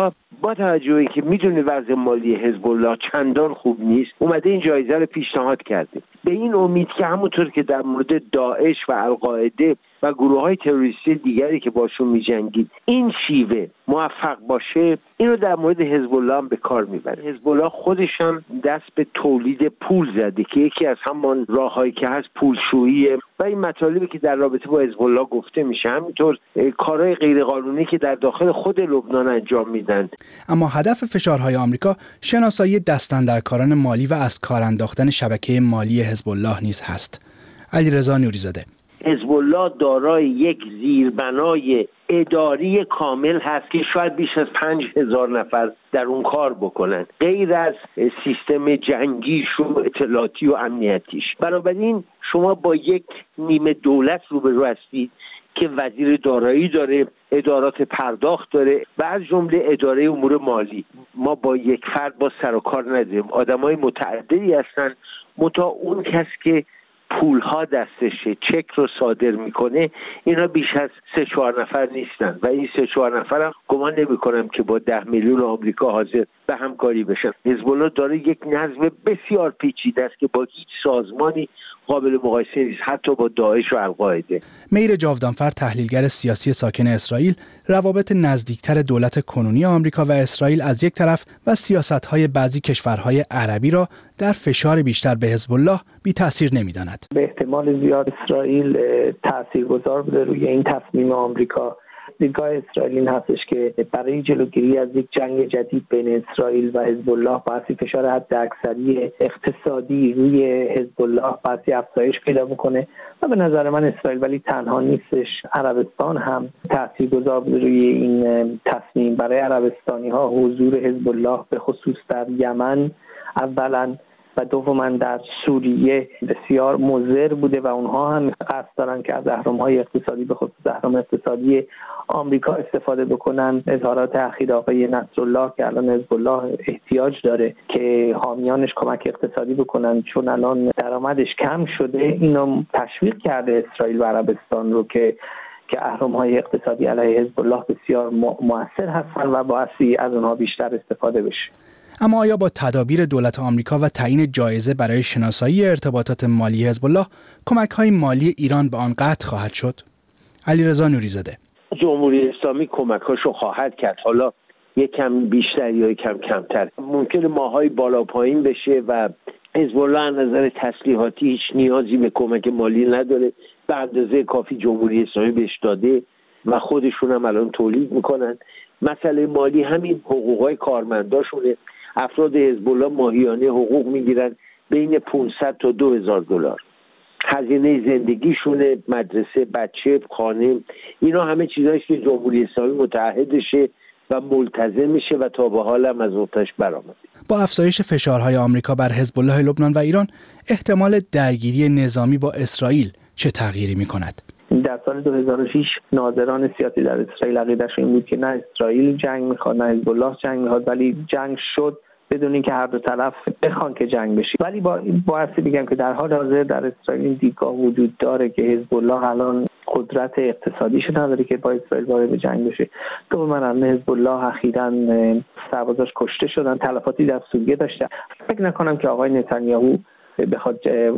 با توجه به اینکه میدونه وضع مالی حزب الله چندان خوب نیست، اومده این جایزه رو پیشنهاد کرده به این امید که همونطور که در مورد داعش و القاعده و گروه‌های تروریستی دیگری که باشون می‌جنگید این شیوه موفق باشه، اینو در مورد حزب الله هم به کار میبره. حزب الله خودش هم دست به تولید پول زده که یکی از همان راه‌هایی که هست پولشویی و این مطالبی که در رابطه با حزب الله گفته میشه، همینطور کارهای غیرقانونی که در داخل خود لبنان انجام میدن. اما هدف فشارهای آمریکا شناسایی دستاندرکاران مالی و از کار انداختن شبکه مالی حزب الله نیز هست. علیرضا نوری‌زاده: حزب الله دارای یک زیربنای اداری کامل هست که شاید بیش از 5000 نفر در اون کار بکنن، غیر از سیستم جنگیش و اطلاعاتی و امنیتیش. بنابراین شما با یک نیمه دولت روبرو هستید که وزیر دارایی داره، ادارات پرداخت داره و از جمله اداره امور مالی. ما با یک فرد با سر و کار نداریم، آدمای متعددی هستن، متا اون کس که پولها دستشه، چک رو صادر میکنه، اینا بیش از 3-4 نفر نیستن و این 3-4 نفر هم گمان نمیکنم که با 10 میلیون آمریکا حاضر به همکاری بشن. حزب الله داره یک نظم بسیار پیچیده است که با هیچ سازمانی قابل مقایسه نیست، حتی با داعش و القاعده. میر جاودانفر، تحلیلگر سیاسی ساکن اسرائیل، روابط نزدیکتر دولت کنونی آمریکا و اسرائیل از یک طرف و سیاست‌های بعضی کشورهای عربی را در فشار بیشتر به حزب الله بی تأثیر نمی‌داند. به احتمال زیاد اسرائیل تاثیرگذار بوده روی این تصمیم آمریکا. دیدگاه اسرائیل این هستش که برای جلوگیری از یک جنگ جدید بین اسرائیل و حزب الله باعث فشار حداکثری اقتصادی روی حزب الله باعث افزایش پیدا میکنه و به نظر من اسرائیل ولی تنها نیستش، عربستان هم تاثیرگذار بوده روی این تصمیم. برای عربستانی ها حضور حزب الله به خصوص در یمن اولا و دوما در سوریه بسیار مضر بوده و اونها هم قصد دارن که از اهرم‌های اقتصادی به خصوص اهرم اقتصادی آمریکا استفاده بکنن. اظهارات اخیر آقای نصرالله که الان حزب الله احتیاج داره که حامیانش کمک اقتصادی بکنن چون الان درآمدش کم شده، اینو تشویق کرده اسرائیل و عربستان رو که اهرم‌های اقتصادی علیه حزب الله بسیار مؤثر هستن و باعثی از اونها بیشتر استفاده بشه. اما آیا با تدابیر دولت آمریکا و تعیین جایزه برای شناسایی ارتباطات مالی حزب الله کمک‌های مالی ایران به آن قطع خواهد شد؟ علیرضا نوری‌زاده: جمهوری اسلامی کمک‌هاشو خواهد کرد، حالا یکم بیشتر یا یکم کمتر. ممکنه ماهای بالا پایین بشه و حزب الله از نظر تسلیحاتی هیچ نیازی به کمک مالی نداره، به اندازه کافی جمهوری اسلامی بهش داده و خودشون هم الان تولید میکنن. مسئله مالی همین حقوقای کارمنداشونه. افراد حزب الله ماهیانه حقوق میگیرن بین 500 تا 2000 دلار. هزینه زندگیشونه، مدرسه، بچه، خانه، اینا همه چیزاییست که جمهوری اسلامی متعهدشه و ملتزم میشه و تا به حال هم از اوتش برآمده. با افزایش فشارهای آمریکا بر حزب الله لبنان و ایران، احتمال درگیری نظامی با اسرائیل چه تغییری میکند؟ در سال 2006 ناظران سیاسی در اسرائیل عقیده‌شون این بود که نه اسرائیل جنگ میخواد نه حزب الله جنگ میخواد، ولی جنگ شد بدون اینکه هر دو طرف بخوان که جنگ بشه. ولی باعث میگم که در حال حاضر در اسرائیل این دیدگاه وجود داره که حزب الله الان قدرت اقتصادیش نداره که با اسرائیل وارد جنگ بشه. تو من الان حزب الله اخیراً سربازاش کشته شدن، تلفاتی در سوریه داشته. فکر نکنم که آقای نتانیاهو بخواد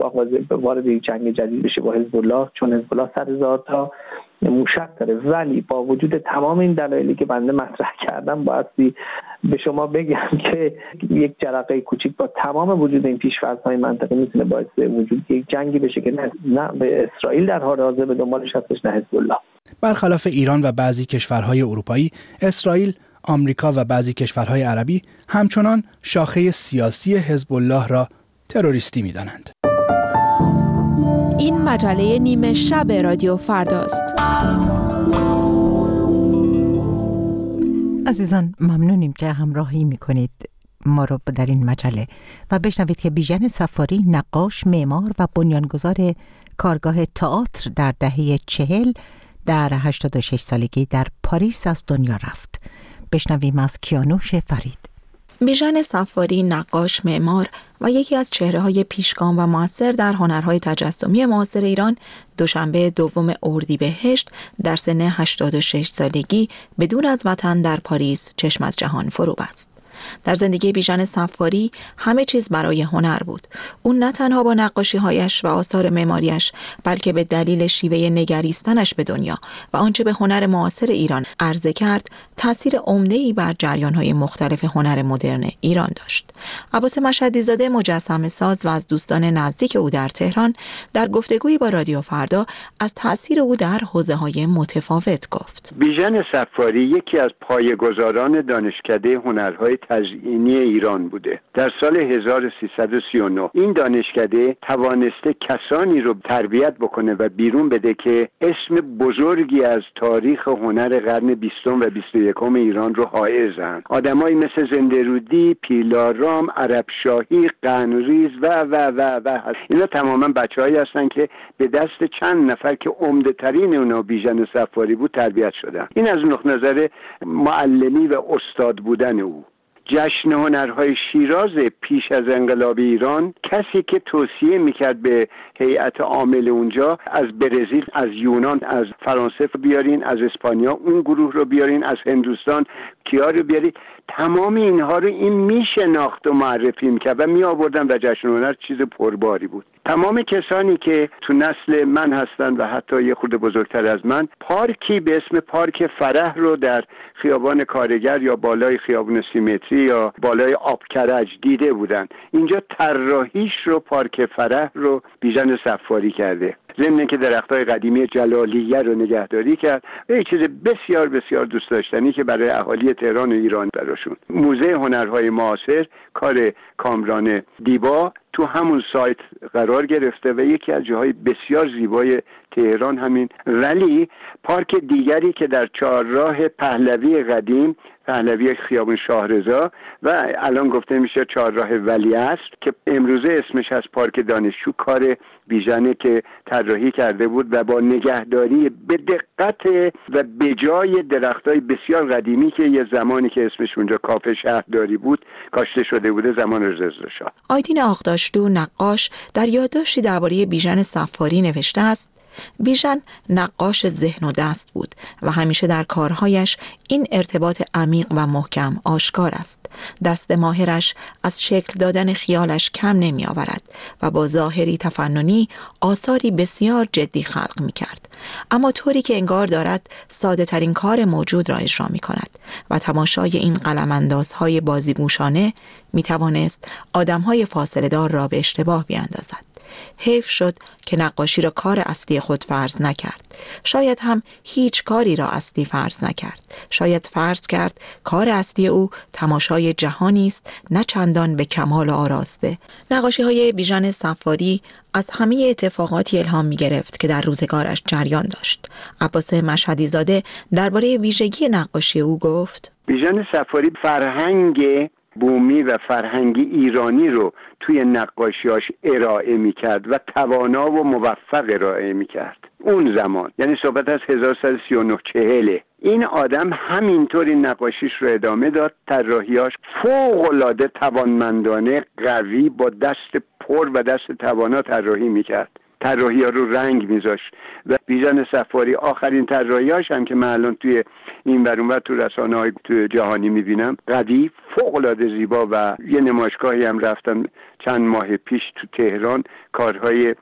وارد یک جنگ جدید بشه با حزب الله، چون حزب الله 100,000 تا موشک داره. ولی با وجود تمام این دلایلی که بنده مطرح کردم بایستی به شما بگم که یک جرقه کوچیک با تمام وجود این پیش‌فرض‌های منطقی میتونه باعث وجود یک جنگی بشه که نه به اسرائیل در حال حاضر به دنبالش هستش نه حزب الله. برخلاف ایران و بعضی کشورهای اروپایی، اسرائیل، آمریکا و بعضی کشورهای عربی همچنان شاخه سیاسی حزب الله را تروریستی می‌دانند. این مجله نیمه شب رادیو فرداست. عزیزان ممنونیم که همراهی میکنید ما رو در این مجله و بشنوید که بیژن صفاری، نقاش، معمار و بنیانگذار کارگاه تئاتر در دهه 40 در 86 سالگی در پاریس از دنیا رفت. بشنویم از کیانوش فرید. بیژن صفاری نقاش، معمار و یکی از چهره‌های پیشگام و موثر در هنرهای تجسمی معاصر ایران دوشنبه 2 اردیبهشت در سن 86 سالگی بدون از وطن در پاریس چشم از جهان فرو بست. در زندگی بیژن صفاری همه چیز برای هنر بود. اون نه تنها با نقاشی‌هایش و آثار معماریش، بلکه به دلیل شیوه نگریستنش به دنیا و آنچه به هنر معاصر ایران عرضه کرد، تأثیر عمده‌ای بر جریان‌های مختلف هنر مدرن ایران داشت. عباس مشهدی زاده، مجسمه ساز و از دوستان نزدیک او در تهران، در گفتگویی با رادیو فردا از تأثیر او در حوزه‌های متفاوت گفت. بیژن صفاری یکی از پایه‌گذاران دانشکده هنرهای تزئینی ایران بوده. در سال 1339 این دانشکده توانسته کسانی رو تربیت بکنه و بیرون بده که اسم بزرگی از تاریخ هنر قرن 20 و 21 ایران رو حائزن. آدمایی مثل زنده‌رودی، پیلارام، عربشاهی، قنریز و اینا تماما بچه‌هایی هستن که به دست چند نفر که عمده ترین اونا بیژن صفاری بود تربیت شدن. این از نقطه نظر معلمی و استاد بودن او. جشن هنرهای شیراز پیش از انقلاب ایران کسی که توصیه میکرد به هیئت عامل اونجا از برزیل، از یونان، از فرانسه بیارین، از اسپانیا اون گروه رو بیارین، از هندوستان کیا رو بیارین، تمام اینها رو این میشناخت و معرفی میکرد و میآوردن و جشن هنر چیز پرباری بود. تمام کسانی که تو نسل من هستن و حتی یه خورده بزرگتر از من، پارکی به اسم پارک فرح رو در خیابان کارگر یا بالای خیابان سیمتری یا بالای آبکرج دیده بودن. اینجا طراحیش رو، پارک فرح رو بیژن صفاری کرده. ضمن که درختای قدیمی جلالیه رو نگهداری کرد و یه چیز بسیار بسیار دوست داشتنی که برای اهالی تهران و ایران براشون. موزه هنرهای معاصر کار کامران دیبا تو همون سایت قرار گرفته و یکی از جاهای بسیار زیبای تهران همین. ولی پارک دیگری که در چهارراه پهلوی قدیم، پهلوی خیابان شاهرضا و الان گفته میشه چهارراه ولیعصر که امروزه اسمش از پارک دانشجو، کار بیژن که طراحی کرده بود و با نگهداری به دقت و به جای درختای بسیار قدیمی که یه زمانی که اسمش اونجا کافه شهرداری بود کاشته شده بوده زمان رضا شاه. آیدین آقداشلو، نقاش، در یادداشتی درباره بیژن صفاری نوشته است: بیژن نقاش ذهن و دست بود و همیشه در کارهایش این ارتباط عمیق و محکم آشکار است. دست ماهرش از شکل دادن خیالش کم نمی آورد و با ظاهری تفننی آثاری بسیار جدی خلق می کرد، اما طوری که انگار دارد ساده ترین کار موجود را اجرا می کند و تماشای این قلم‌اندازهای بازیگوشانه می توانست آدمهای فاصله دار را به اشتباه بیاندازد. حیف شد که نقاشی را کار اصلی خود فرض نکرد. شاید هم هیچ کاری را اصلی فرض نکرد. شاید فرض کرد کار اصلی او تماشای جهانی است نه چندان به کمال آراسته. نقاشی‌های بیژن صفاری از همه اتفاقاتی الهام می گرفت که در روزگارش جریان داشت. عباس مشهدی زاده درباره ویژگی نقاشی او گفت: بیژن صفاری فرهنگ بومی و فرهنگی ایرانی رو توی نقاشیاش ارائه میکرد و توانا و موفق ارائه میکرد. اون زمان یعنی صحبت از 1339-40 این آدم همینطور این نقاشیش رو ادامه داد. طراحیاش فوق‌العاده توانمندانه، قوی، با دست پر و دست توانا طراحی میکرد. طراحی‌ها رو رنگ میذاشت و بیژن صفاری آخرین طراحی‌هاش هم که من الان توی این ور تو رسانه‌های تو جهانی میبینم، قوی، فوق‌العاده زیبا و یه نمایشگاهی هم رفتم چند ماه پیش تو تهران، کارهای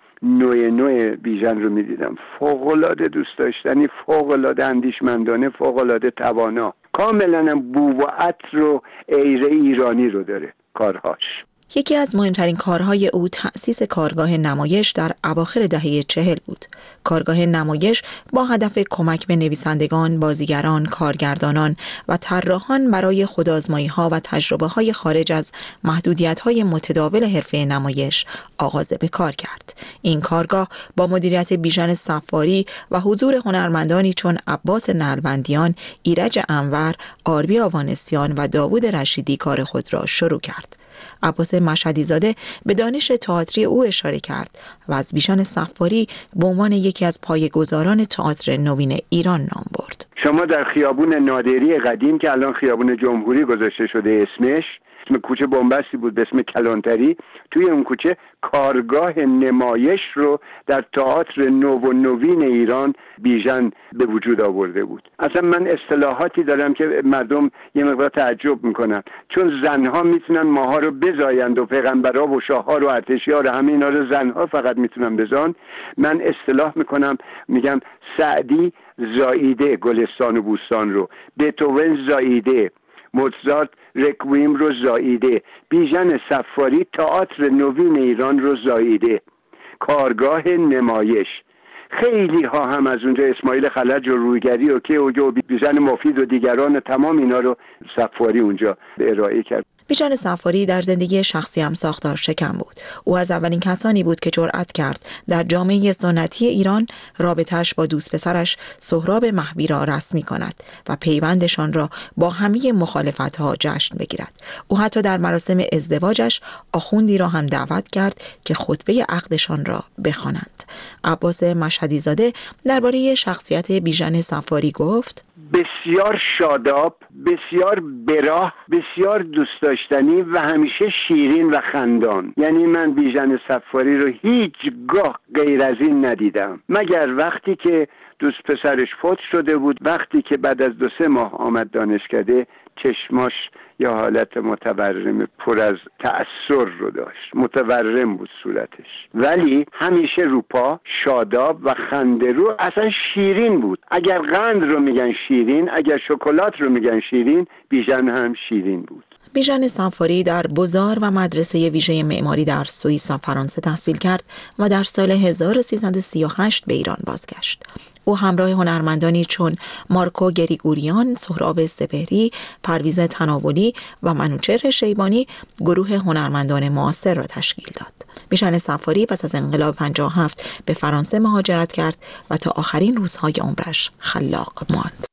نوع بیژن رو میدیدم. فوق‌العاده دوست داشتنی، فوق‌العاده اندیشمندانه، فوق‌العاده توانا. کاملا هم بو و عطر و ایره ایرانی رو داره کارهاش. یکی از مهمترین کارهای او تأسیس کارگاه نمایش در اواخر دهه 40 بود. کارگاه نمایش با هدف کمک به نویسندگان، بازیگران، کارگردانان و طراحان برای خودآزمایی‌ها و تجربه‌های خارج از محدودیت‌های متداول حرفه نمایش آغاز به کار کرد. این کارگاه با مدیریت بیژن صفاری و حضور هنرمندانی چون عباس نلبندیان، ایرج انور، آربی آوانسیان و داوود رشیدی کار خود را شروع کرد. عباس مشهدی زاده به دانش تئاتری او اشاره کرد و از بیژن صفاری به عنوان یکی از پایه‌گذاران تئاتر نوین ایران نام برد. شما در خیابون نادری قدیم که الان خیابون جمهوری گذاشته شده اسمش، اسم کوچه بنبستی بود به اسم کلانتری. توی اون کوچه کارگاه نمایش رو در تئاتر نو و نوین ایران بیژن به وجود آورده بود. اصلا من اصطلاحاتی دارم که مردم یه مقدار تعجب میکنن، چون زنها میتونن ماها رو بزایند و پیغمبرها و شاهها رو ارتشی‌ها رو همه اینا رو زنها فقط میتونن بزان. من اصطلاح میکنم، میگم سعدی زاییده گلستان و بوستان رو، بتوون زاییده، موزارت رکویم رو زاییده، بیژن صفاری تئاتر نوین ایران رو زاییده، کارگاه نمایش. خیلی ها هم از اونجا اسماعیل خلج و رویگری و که و بیژن مفید و دیگران، تمام اینا رو صفاری اونجا ارائه کرد. بیژن صفاری در زندگی شخصی هم ساختار شکن بود. او از اولین کسانی بود که جرأت کرد در جامعه سنتی ایران رابطه‌اش با دوست پسرش سهراب مهوی را رسمی کند و پیوندشان را با همه مخالفت‌ها جشن بگیرد. او حتی در مراسم ازدواجش آخوندی را هم دعوت کرد که خطبه عقدشان را بخوانند. عباس مشهدی زاده درباره شخصیت بیژن صفاری گفت: بسیار شاداب، بسیار براه، بسیار دوست داشتنی و همیشه شیرین و خندان. یعنی من بیژن صفاری رو هیچگاه غیر از این ندیدم، مگر وقتی که دوست پسرش فوت شده بود. وقتی که بعد از 2-3 ماه آمد دانشکده، چشماش یا حالت متورم پر از تأثیر رو داشت، متورم بود صورتش، ولی همیشه روپا، شاداب و خنده‌رو، اصلا شیرین بود. اگر قند رو میگن شیرین، اگر شکلات رو میگن شیرین، بیژن هم شیرین بود. بیژن صفاری در بوزار و مدرسه ویژه معماری در سوئیس و فرانسه تحصیل کرد و در سال 1338 به ایران بازگشت. او همراه هنرمندانی چون مارکو گریگوریان، سهراب سپهری، پرویز تناولی و منوچهر شیبانی گروه هنرمندان معاصر را تشکیل داد. بیژن صفاری پس از انقلاب 57 به فرانسه مهاجرت کرد و تا آخرین روزهای عمرش خلاق ماند.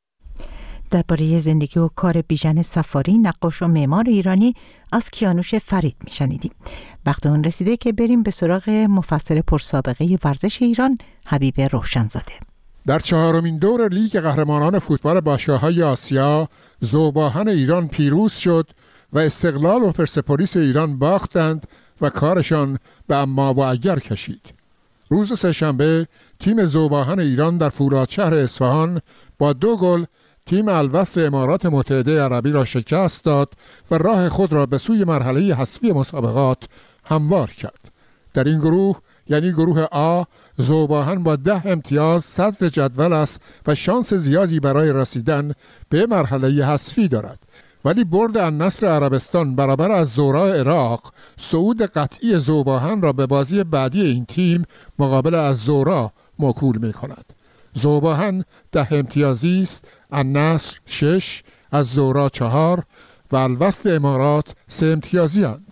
درباره زندگی و کار بیژن صفاری، نقاش و معمار ایرانی، از کیانوش فرید میشنیدیم. وقت اون رسیده که بریم به سراغ مفسر پرسابقه ورزش ایران، حبیب روشنزاده. در 4مین دور لیگ قهرمانان فوتبال باشگاه‌های آسیا، ذوباهن ایران پیروز شد و استقلال و پرسپولیس ایران باختند و کارشان به اما و اگر کشید. روز سه‌شنبه تیم ذوباهن ایران در فولادشهر اصفهان با 2 گل تیم الوصل امارات متحده عربی را شکست داد و راه خود را به سوی مرحله حذفی مسابقات هموار کرد. در این گروه، یعنی گروه آ، ذوباهن با 10 امتیاز صدر جدول است و شانس زیادی برای رسیدن به مرحله حذفی دارد. ولی برد النصر عربستان برابر از زوراء عراق صعود قطعی ذوباهن را به بازی بعدی این تیم مقابل از زورا موکول می کند. ذوباهن 10 امتیازی است، النصر 6، از زورا 4 و الوصل امارات 3 امتیازی اند.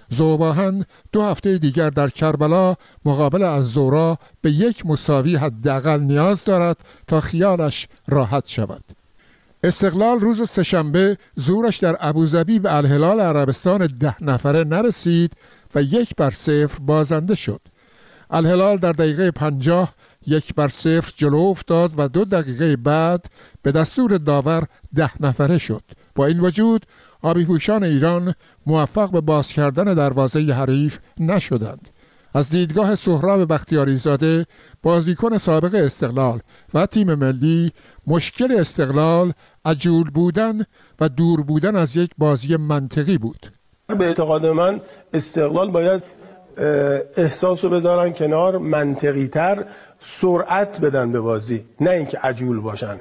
ذوباهن 2 هفته دیگر در کربلا مقابل از زورا به 1 مساوی حداقل نیاز دارد تا خیالش راحت شود. استقلال روز سه‌شنبه زورش در ابوظبی به الهلال عربستان 10 نفره نرسید و 1-0 بازنده شد. الهلال در دقیقه 50 1-0 جلو افتاد و 2 دقیقه بعد به دستور داور 10 نفره شد. با این وجود آبی پوشان ایران موفق به باز کردن دروازه حریف نشدند. از دیدگاه سهراب بختیاری زاده، بازیکن سابق استقلال و تیم ملی، مشکل استقلال عجول بودن و دور بودن از یک بازی منطقی بود. به اعتقاد من استقلال باید احساس رو بذارن کنار، منطقی تر سرعت بدن به بازی، نه اینکه عجول باشن.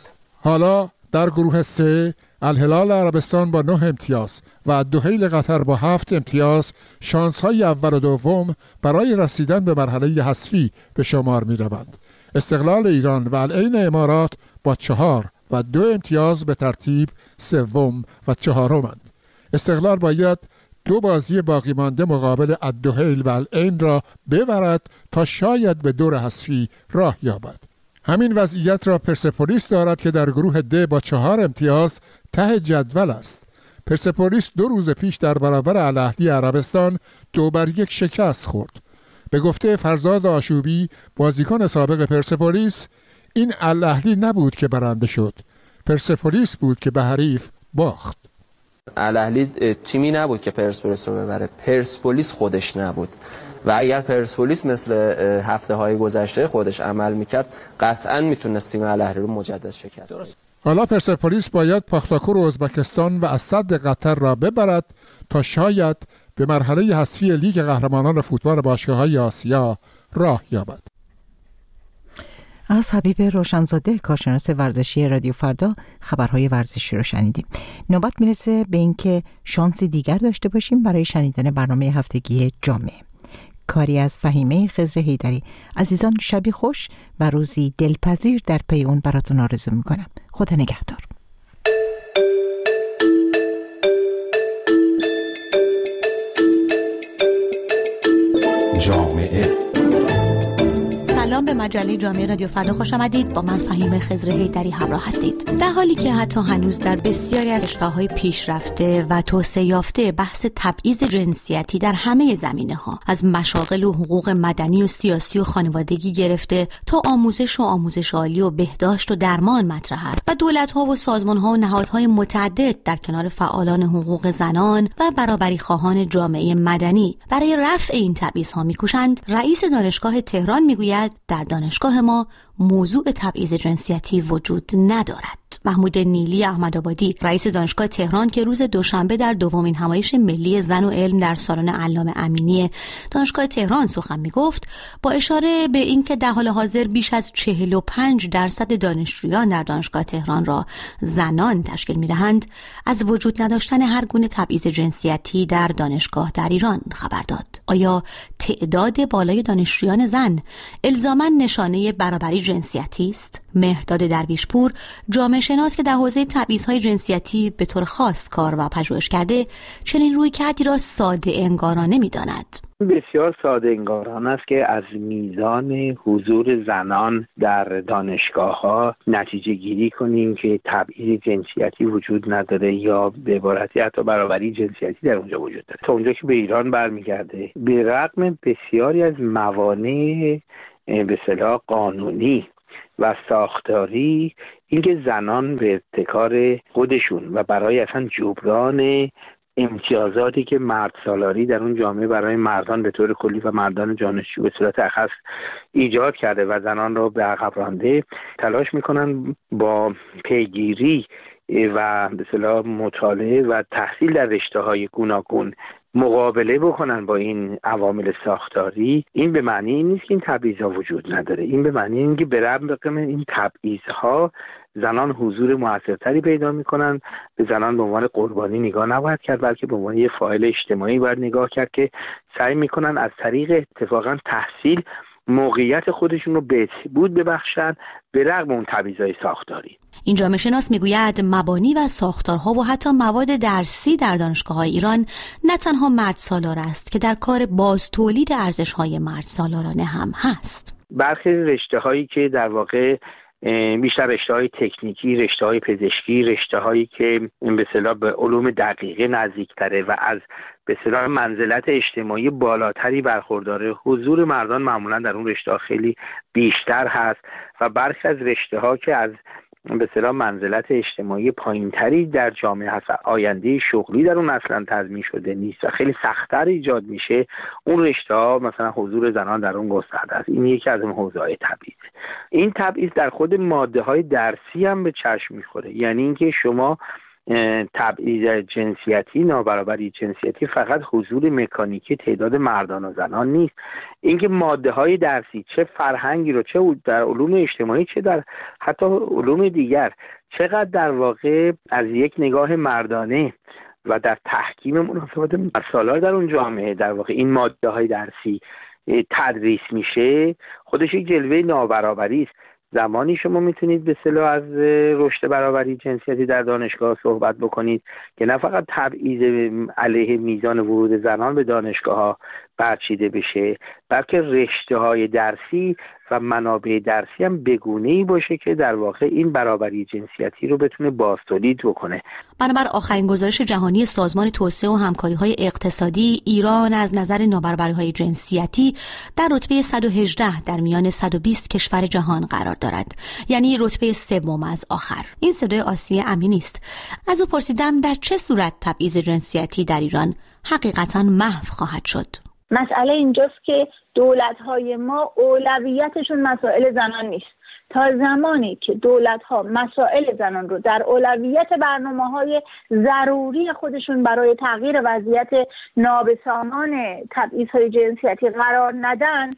حالا در گروه 3 الهلال عربستان با 9 امتیاز و الدحیل قطر با 7 امتیاز شانس‌های اول و دوم برای رسیدن به مرحله حذفی به شمار می‌روند. استقلال ایران و العین امارات با 4 و 2 امتیاز به ترتیب 3 و 4 استقلال باید 2 بازی باقی مانده مقابل الدحیل و العین را ببرد تا شاید به دور حذفی راه یابد. همین وضعیت را پرسپولیس دارد که در گروه د با 4 امتیاز ته جدول است. پرسپولیس 2 روز پیش در برابر الاهلی عربستان 2-1 شکست خورد. به گفته فرزاد آشوبی، بازیکن سابق پرسپولیس، این الاهلی نبود که برنده شد، پرسپولیس بود که به حریف باخت. الاهلی تیمی نبود که پرسپولیس رو ببره، پرسپولیس خودش نبود و اگر پرسپولیس مثل هفته‌های گذشته خودش عمل میکرد قطعاً میتونست تیم الاهلی رو مجدد شکست بده. حالا پرسپولیس باید پاختاکور ازبکستان و اسد قطر را ببرد تا شاید به مرحله حذفی لیگ قهرمانان فوتبال باشگاه‌های آسیا راه یابد. از حبیب روشنزاده، کارشناس ورزشی رادیو فردا، خبرهای ورزشی رو شنیدیم. نوبت میرسه به اینکه شانسی دیگر داشته باشیم برای شنیدن برنامه هفتگی جامعه. کاری از فهیمه خضر حیدری. عزیزان شبی خوش و روزی دلپذیر در پی اون براتون آرزو میکنم. خدا نگهدار. جامعه. سلام به مجله جامعه رادیو فردا خوش آمدید. با من فهیمه خضر حیدری همراه هستید. در حالی که حتی هنوز در بسیاری از کشورهای پیشرفته و توسعه یافته بحث تبعیض جنسیتی در همه زمینه‌ها، از مشاغل و حقوق مدنی و سیاسی و خانوادگی گرفته تا آموزش و آموزش عالی و بهداشت و درمان مطرح است و دولت‌ها و سازمان‌ها و نهادهای متعدد در کنار فعالان حقوق زنان و برابری خواهان جامعه مدنی برای رفع این تبعیض‌ها می‌کوشند، رئیس دانشگاه تهران می‌گوید در دانشگاه ما موضوع تبعیض جنسیتی وجود ندارد. محمود نیلی احمدآبادی، رئیس دانشگاه تهران، که روز دوشنبه در دومین همایش ملی زن و علم در سالن علامه امینی دانشگاه تهران سخن می‌گفت، با اشاره به اینکه در حال حاضر بیش از 45% دانشجویان در دانشگاه تهران را زنان تشکیل می‌دهند، از وجود نداشتن هر گونه تبعیض جنسیتی در دانشگاه در ایران خبر داد. آیا تعداد بالای دانشجویان زن الزاماً نشانه برابری جنسیتی است؟ مهرداد درویشپور، جامعه شناس که در حوزه تبعیض‌های جنسیتی به طور خاص کار و پژوهش کرده، چنین رویکردی را ساده انگارانه می‌داند. بسیار ساده انگارانه است که از میزان حضور زنان در دانشگاه‌ها نتیجه گیری کنیم که تبعیض جنسیتی وجود نداره یا به عبارتی حتی برابری جنسیتی در اونجا وجود داره. تا اونجا که به ایران برمیگرده، به رغم بسیاری از موانع به اصطلاح قانونی و ساختاری، اینکه زنان به ابتکار خودشون و برای اصلا جبران امتیازاتی که مرد سالاری در اون جامعه برای مردان به طور کلی و مردان دانشجو به صورت اخص ایجاد کرده و زنان را به عقب رانده، تلاش میکنن با پیگیری و به اصطلاح مطالعه و تحصیل در رشته‌های گوناگون مقابله بکنن با این عوامل ساختاری. این به معنی این نیست که این تبعیض‌ها وجود نداره، این به معنی اینه که به رغم این تبعیض‌ها زنان حضور موثرتری پیدا میکنن. به زنان به عنوان قربانی نگاه نباید کرد، بلکه به عنوان یه فاعل اجتماعی باید نگاه کرد که سعی میکنن از طریق اتفاقا تحصیل موقعیت خودشون رو بهبود ببخشن به رغم اون تبعیض‌های ساختاری. این جامعه شناس میگوید مبانی و ساختارها و حتی مواد درسی در دانشگاه‌های ایران نه تنها مرد سالار است که در کار باز تولید ارزش‌های مرد سالارانه هم هست. برخی رشته‌هایی که در واقع بیشتر رشته‌های تکنیکی، رشته‌های پزشکی، رشته‌هایی که به اصطلاح به علوم دقیقه نزدیک‌تره و از به اصطلاح منزلت اجتماعی بالاتری برخورداره، حضور مردان معمولا در اون رشته‌ها خیلی بیشتر هست و برخی از رشته‌ها که از به اصطلاح منزلت اجتماعی پایینتری در جامعه هست، آینده شغلی در اون اصلا تضمین شده نیست و خیلی سخت‌تر ایجاد میشه، اون رشته‌ها مثلا حضور زنان در اون گسترده است. این یکی از اون حوزه‌های تبعیض. این تبعیض در خود ماده‌های درسی هم به چشم می‌خوره، یعنی اینکه شما تبعیض جنسیتی، نابرابری جنسیتی فقط حضور مکانیکی تعداد مردان و زنان نیست، اینکه ماده‌های درسی چه فرهنگی رو چه در علوم اجتماعی چه در حتی علوم دیگر چقدر در واقع از یک نگاه مردانه و در تحکیم مناسبات مرد در اون جامعه در واقع این ماده‌های درسی تدریس میشه، خودش یک جلوه نابرابری است. زمانی شما میتونید به اصطلاح از رشد برابری جنسیتی در دانشگاه صحبت بکنید که نه فقط تبعیض علیه میزان ورود زنان به دانشگاه ها برچیده بشه، بلکه رشته‌های درسی و منابع درسی هم بگونه‌ای باشه که در واقع این برابری جنسیتی رو بتونه بازتولید بکنه. بنابر آخرین گزارش جهانی سازمان توسعه و همکاری‌های اقتصادی، ایران از نظر نابرابری‌های جنسیتی در رتبه 118 در میان 120 کشور جهان قرار دارد، یعنی رتبه سوم از آخر. این صدای آسیه امینی است. از او پرسیدم در چه صورت تبعیض جنسیتی در ایران حقیقتاً محو خواهد شد. مسئله اینجاست که دولت‌های ما اولویتشون مسائل زنان نیست. تا زمانی که دولت‌ها مسائل زنان رو در اولویت برنامه‌های ضروری خودشون برای تغییر وضعیت نابسامان تبعیض‌های جنسیتی قرار ندن،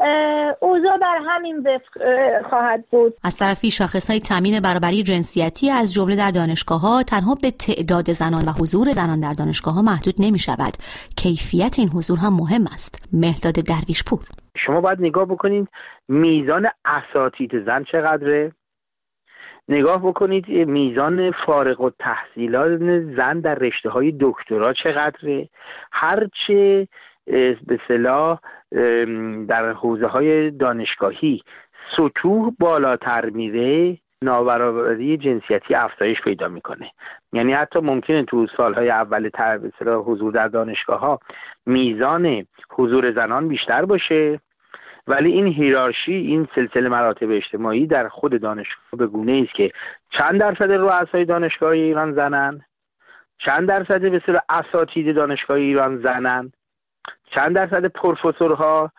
اوضاع بر همین وفق خواهد بود. از طرفی شاخص‌های تامین برابری جنسیتی از جمله در دانشگاه‌ها تنها به تعداد زنان و حضور زنان در دانشگاه‌ها محدود نمی‌شود. کیفیت این حضور هم مهم است. مهرداد درویشپور: شما باید نگاه بکنید میزان اساتید زن چقدره، نگاه بکنید میزان فارغ التحصیلات زن در رشته‌های دکترا چقدره. هرچه به اصطلاح در حوزه‌های دانشگاهی سطوح بالاتر میره، نابرابری جنسیتی افزایش پیدا میکنه. یعنی حتی ممکنه تو سالهای اول به اصطلاح حضور در دانشگاه‌ها میزان حضور زنان بیشتر باشه، ولی این هیرارشی، این سلسله مراتب اجتماعی در خود دانشگاه به گونه‌ای است که چند درصد رؤسای دانشگاه ایران زنن، چند درصد به اصطلاح اساتید دانشگاه ایران زنن، چند درصد پروفسورها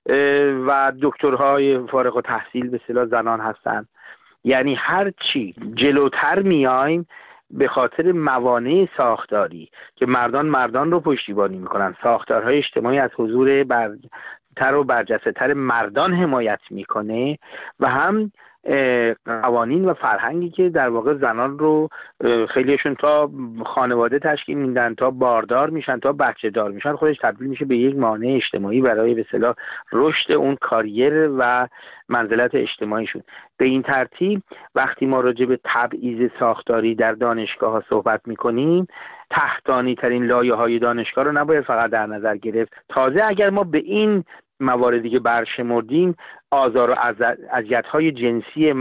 و دکترهای فارغ التحصیل به اصطلاح زنان هستن. یعنی هر چی جلوتر میایم به خاطر موانع ساختاری که مردان رو پشتیبانی میکنن، ساختارهای اجتماعی از حضور برتر و برجسته تر مردان حمایت میکنه و هم قوانین و فرهنگی که در واقع زنان رو خیلیشون تا خانواده تشکیل میدن، تا باردار میشن، تا بچه دار میشن، خودش تبدیل میشه به یک مانع اجتماعی برای به اصطلاح رشد اون کاریر و منزلت اجتماعیشون. به این ترتیب وقتی ما راجع به تبعیض ساختاری در دانشگاه ها صحبت میکنیم، تحتانی ترین لایه های دانشگاه رو نباید فقط در نظر گرفت. تازه اگر ما به این مواردی که برشمردیم، آزار و اذیت‌های جنسی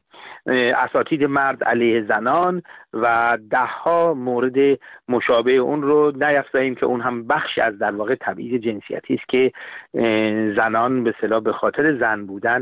اساتید مرد علیه زنان و ده‌ها مورد مشابه اون رو نیفزاییم که اون هم بخشی از در واقع تبعیض جنسیتی است که زنان به اصطلاح به خاطر زن بودن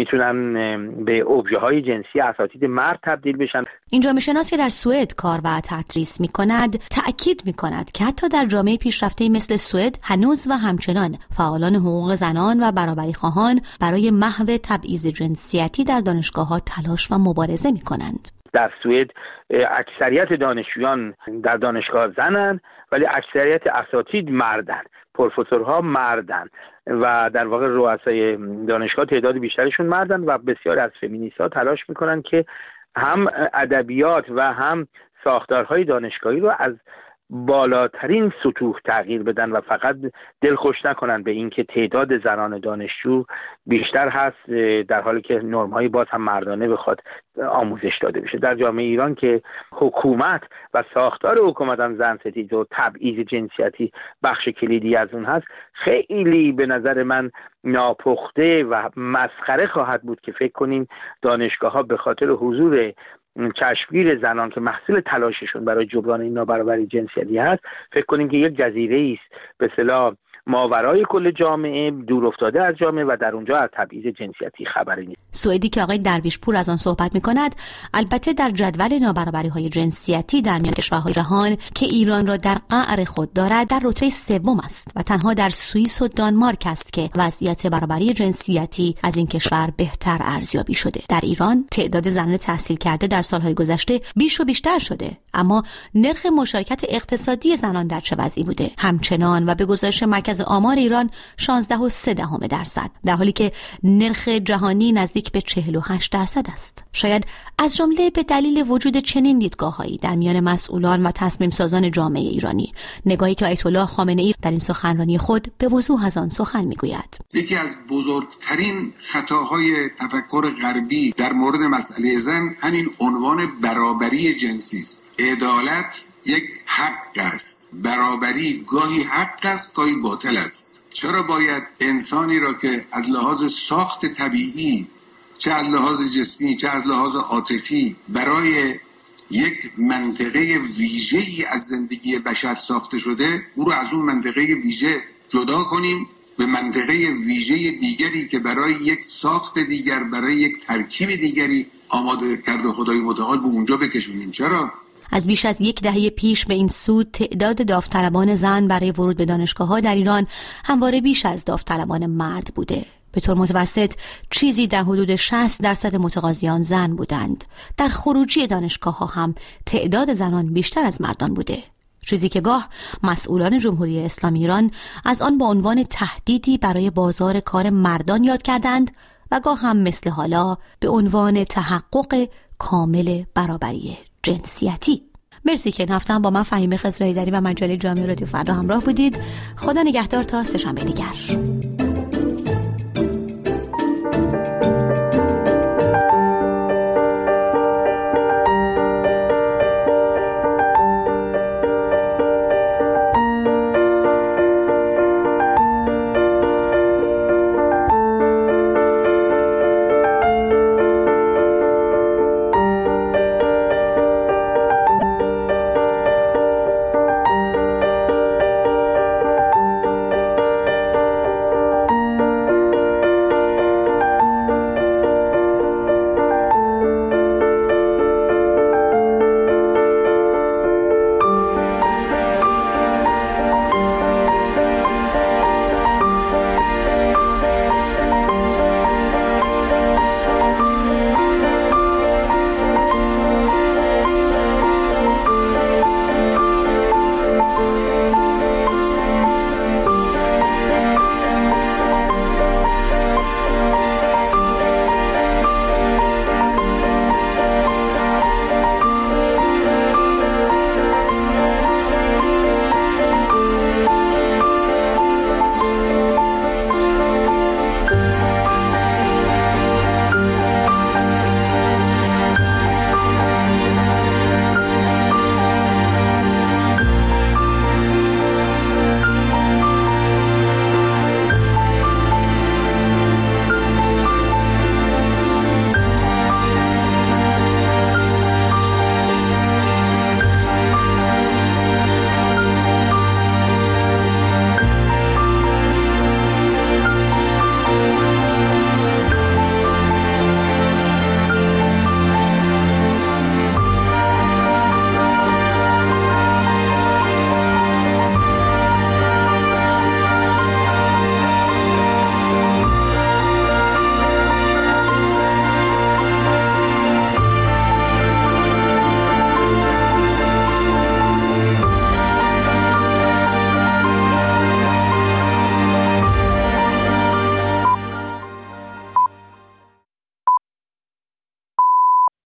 میتونن به ابژه‌های جنسی اساتید مرد تبدیل بشن. این جامعه شناس که در سوئد کار و تدریس می‌کند تأکید می‌کند که حتی در جامعه پیشرفته مثل سوئد هنوز و همچنان فعالان حقوق زنان و برابری خواهان برای محو تبعیض جنسیتی در دانشگاه‌ها تلاش و مبارزه می‌کنند. در سوئد اکثریت دانشجویان در دانشگاه زنن، ولی اکثریت اساتید مردن، پروفسورها مردن و در واقع رؤسای دانشگاه تعداد بیشترشون مردن و بسیار از فمینیست‌ها تلاش میکنن که هم ادبیات و هم ساختارهای دانشگاهی رو از بالاترین سطوح تغییر بدن و فقط دلخوش نکنن به اینکه تعداد زنان دانشجو بیشتر هست، در حالی که نرم‌های باز هم مردانه بخواد آموزش داده بشه. در جامعه ایران که حکومت و ساختار حکومت هم زن ستیز و تبعیض جنسیتی بخش کلیدی از اون هست، خیلی به نظر من ناپخته و مسخره خواهد بود که فکر کنیم دانشگاه‌ها به خاطر حضور چشمگیر زنان که محصول تلاششون برای جبران این نابرابری جنسیتی هست، فکر کنیم که یک جزیره است به اصطلاح ماورای کل جامعه، دور افتاده از جامعه و در اونجا از تبعیض جنسیتی خبری نیست. سوئدی که آقای درویشپور از آن صحبت می‌کند، البته در جدول نابرابری‌های جنسیتی در میان کشورهای جهان که ایران را در قعر خود دارد در رتبه سوم است و تنها در سوئیس و دانمارک است که وضعیت برابری جنسیتی از این کشور بهتر ارزیابی شده. در ایران تعداد زنان تحصیل کرده در سالهای گذشته بیش و بیشتر شده، اما نرخ مشارکت اقتصادی زنان در چه وضعی بوده؟ همچنان و به گزارش مرکز آمار ایران 16.3%، در حالی که نرخ جهانی نزدیک به 48% است. شاید از جمله به دلیل وجود چنین دیدگاه‌هایی در میان مسئولان و تصمیم سازان جامعه ایرانی، نگاهی که آیت الله خامنه‌ای در این سخنرانی خود به وضوح از آن سخن می‌گوید. یکی از بزرگترین خطاهای تفکر غربی در مورد مسئله زن همین عنوان برابری جنسی است. عدالت یک حق است. برابری گاهی حق است، گاهی باطل است. چرا باید انسانی را که از لحاظ ساخت طبیعی، چه از لحاظ جسمی چه از لحاظ عاطفی، برای یک منطقه ویژه‌ای از زندگی بشر ساخته شده، او رو از اون منطقه ویژه جدا کنیم به منطقه ویژه دیگری که برای یک ساخت دیگر، برای یک ترکیب دیگری آماده کرده خدای متعال، به اونجا بکشونیم؟ چرا؟ از بیش از یک دهه پیش به این سو تعداد داوطلبان زن برای ورود به دانشگاه‌ها در ایران همواره بیش از داوطلبان مرد بوده. به طور متوسط چیزی در حدود 60% متقاضیان زن بودند. در خروجی دانشگاه‌ها هم تعداد زنان بیشتر از مردان بوده. چیزی که گاه مسئولان جمهوری اسلامی ایران از آن با عنوان تهدیدی برای بازار کار مردان یاد کردند و گاه هم مثل حالا به عنوان تحقق کامل برابری جنسیتی. مرسی که این هفته هم با من فهیمه خضرهیدری و مجله جامعه رادیو فردا همراه بودید. خدا نگهدار تا سه‌شنبه دیگر.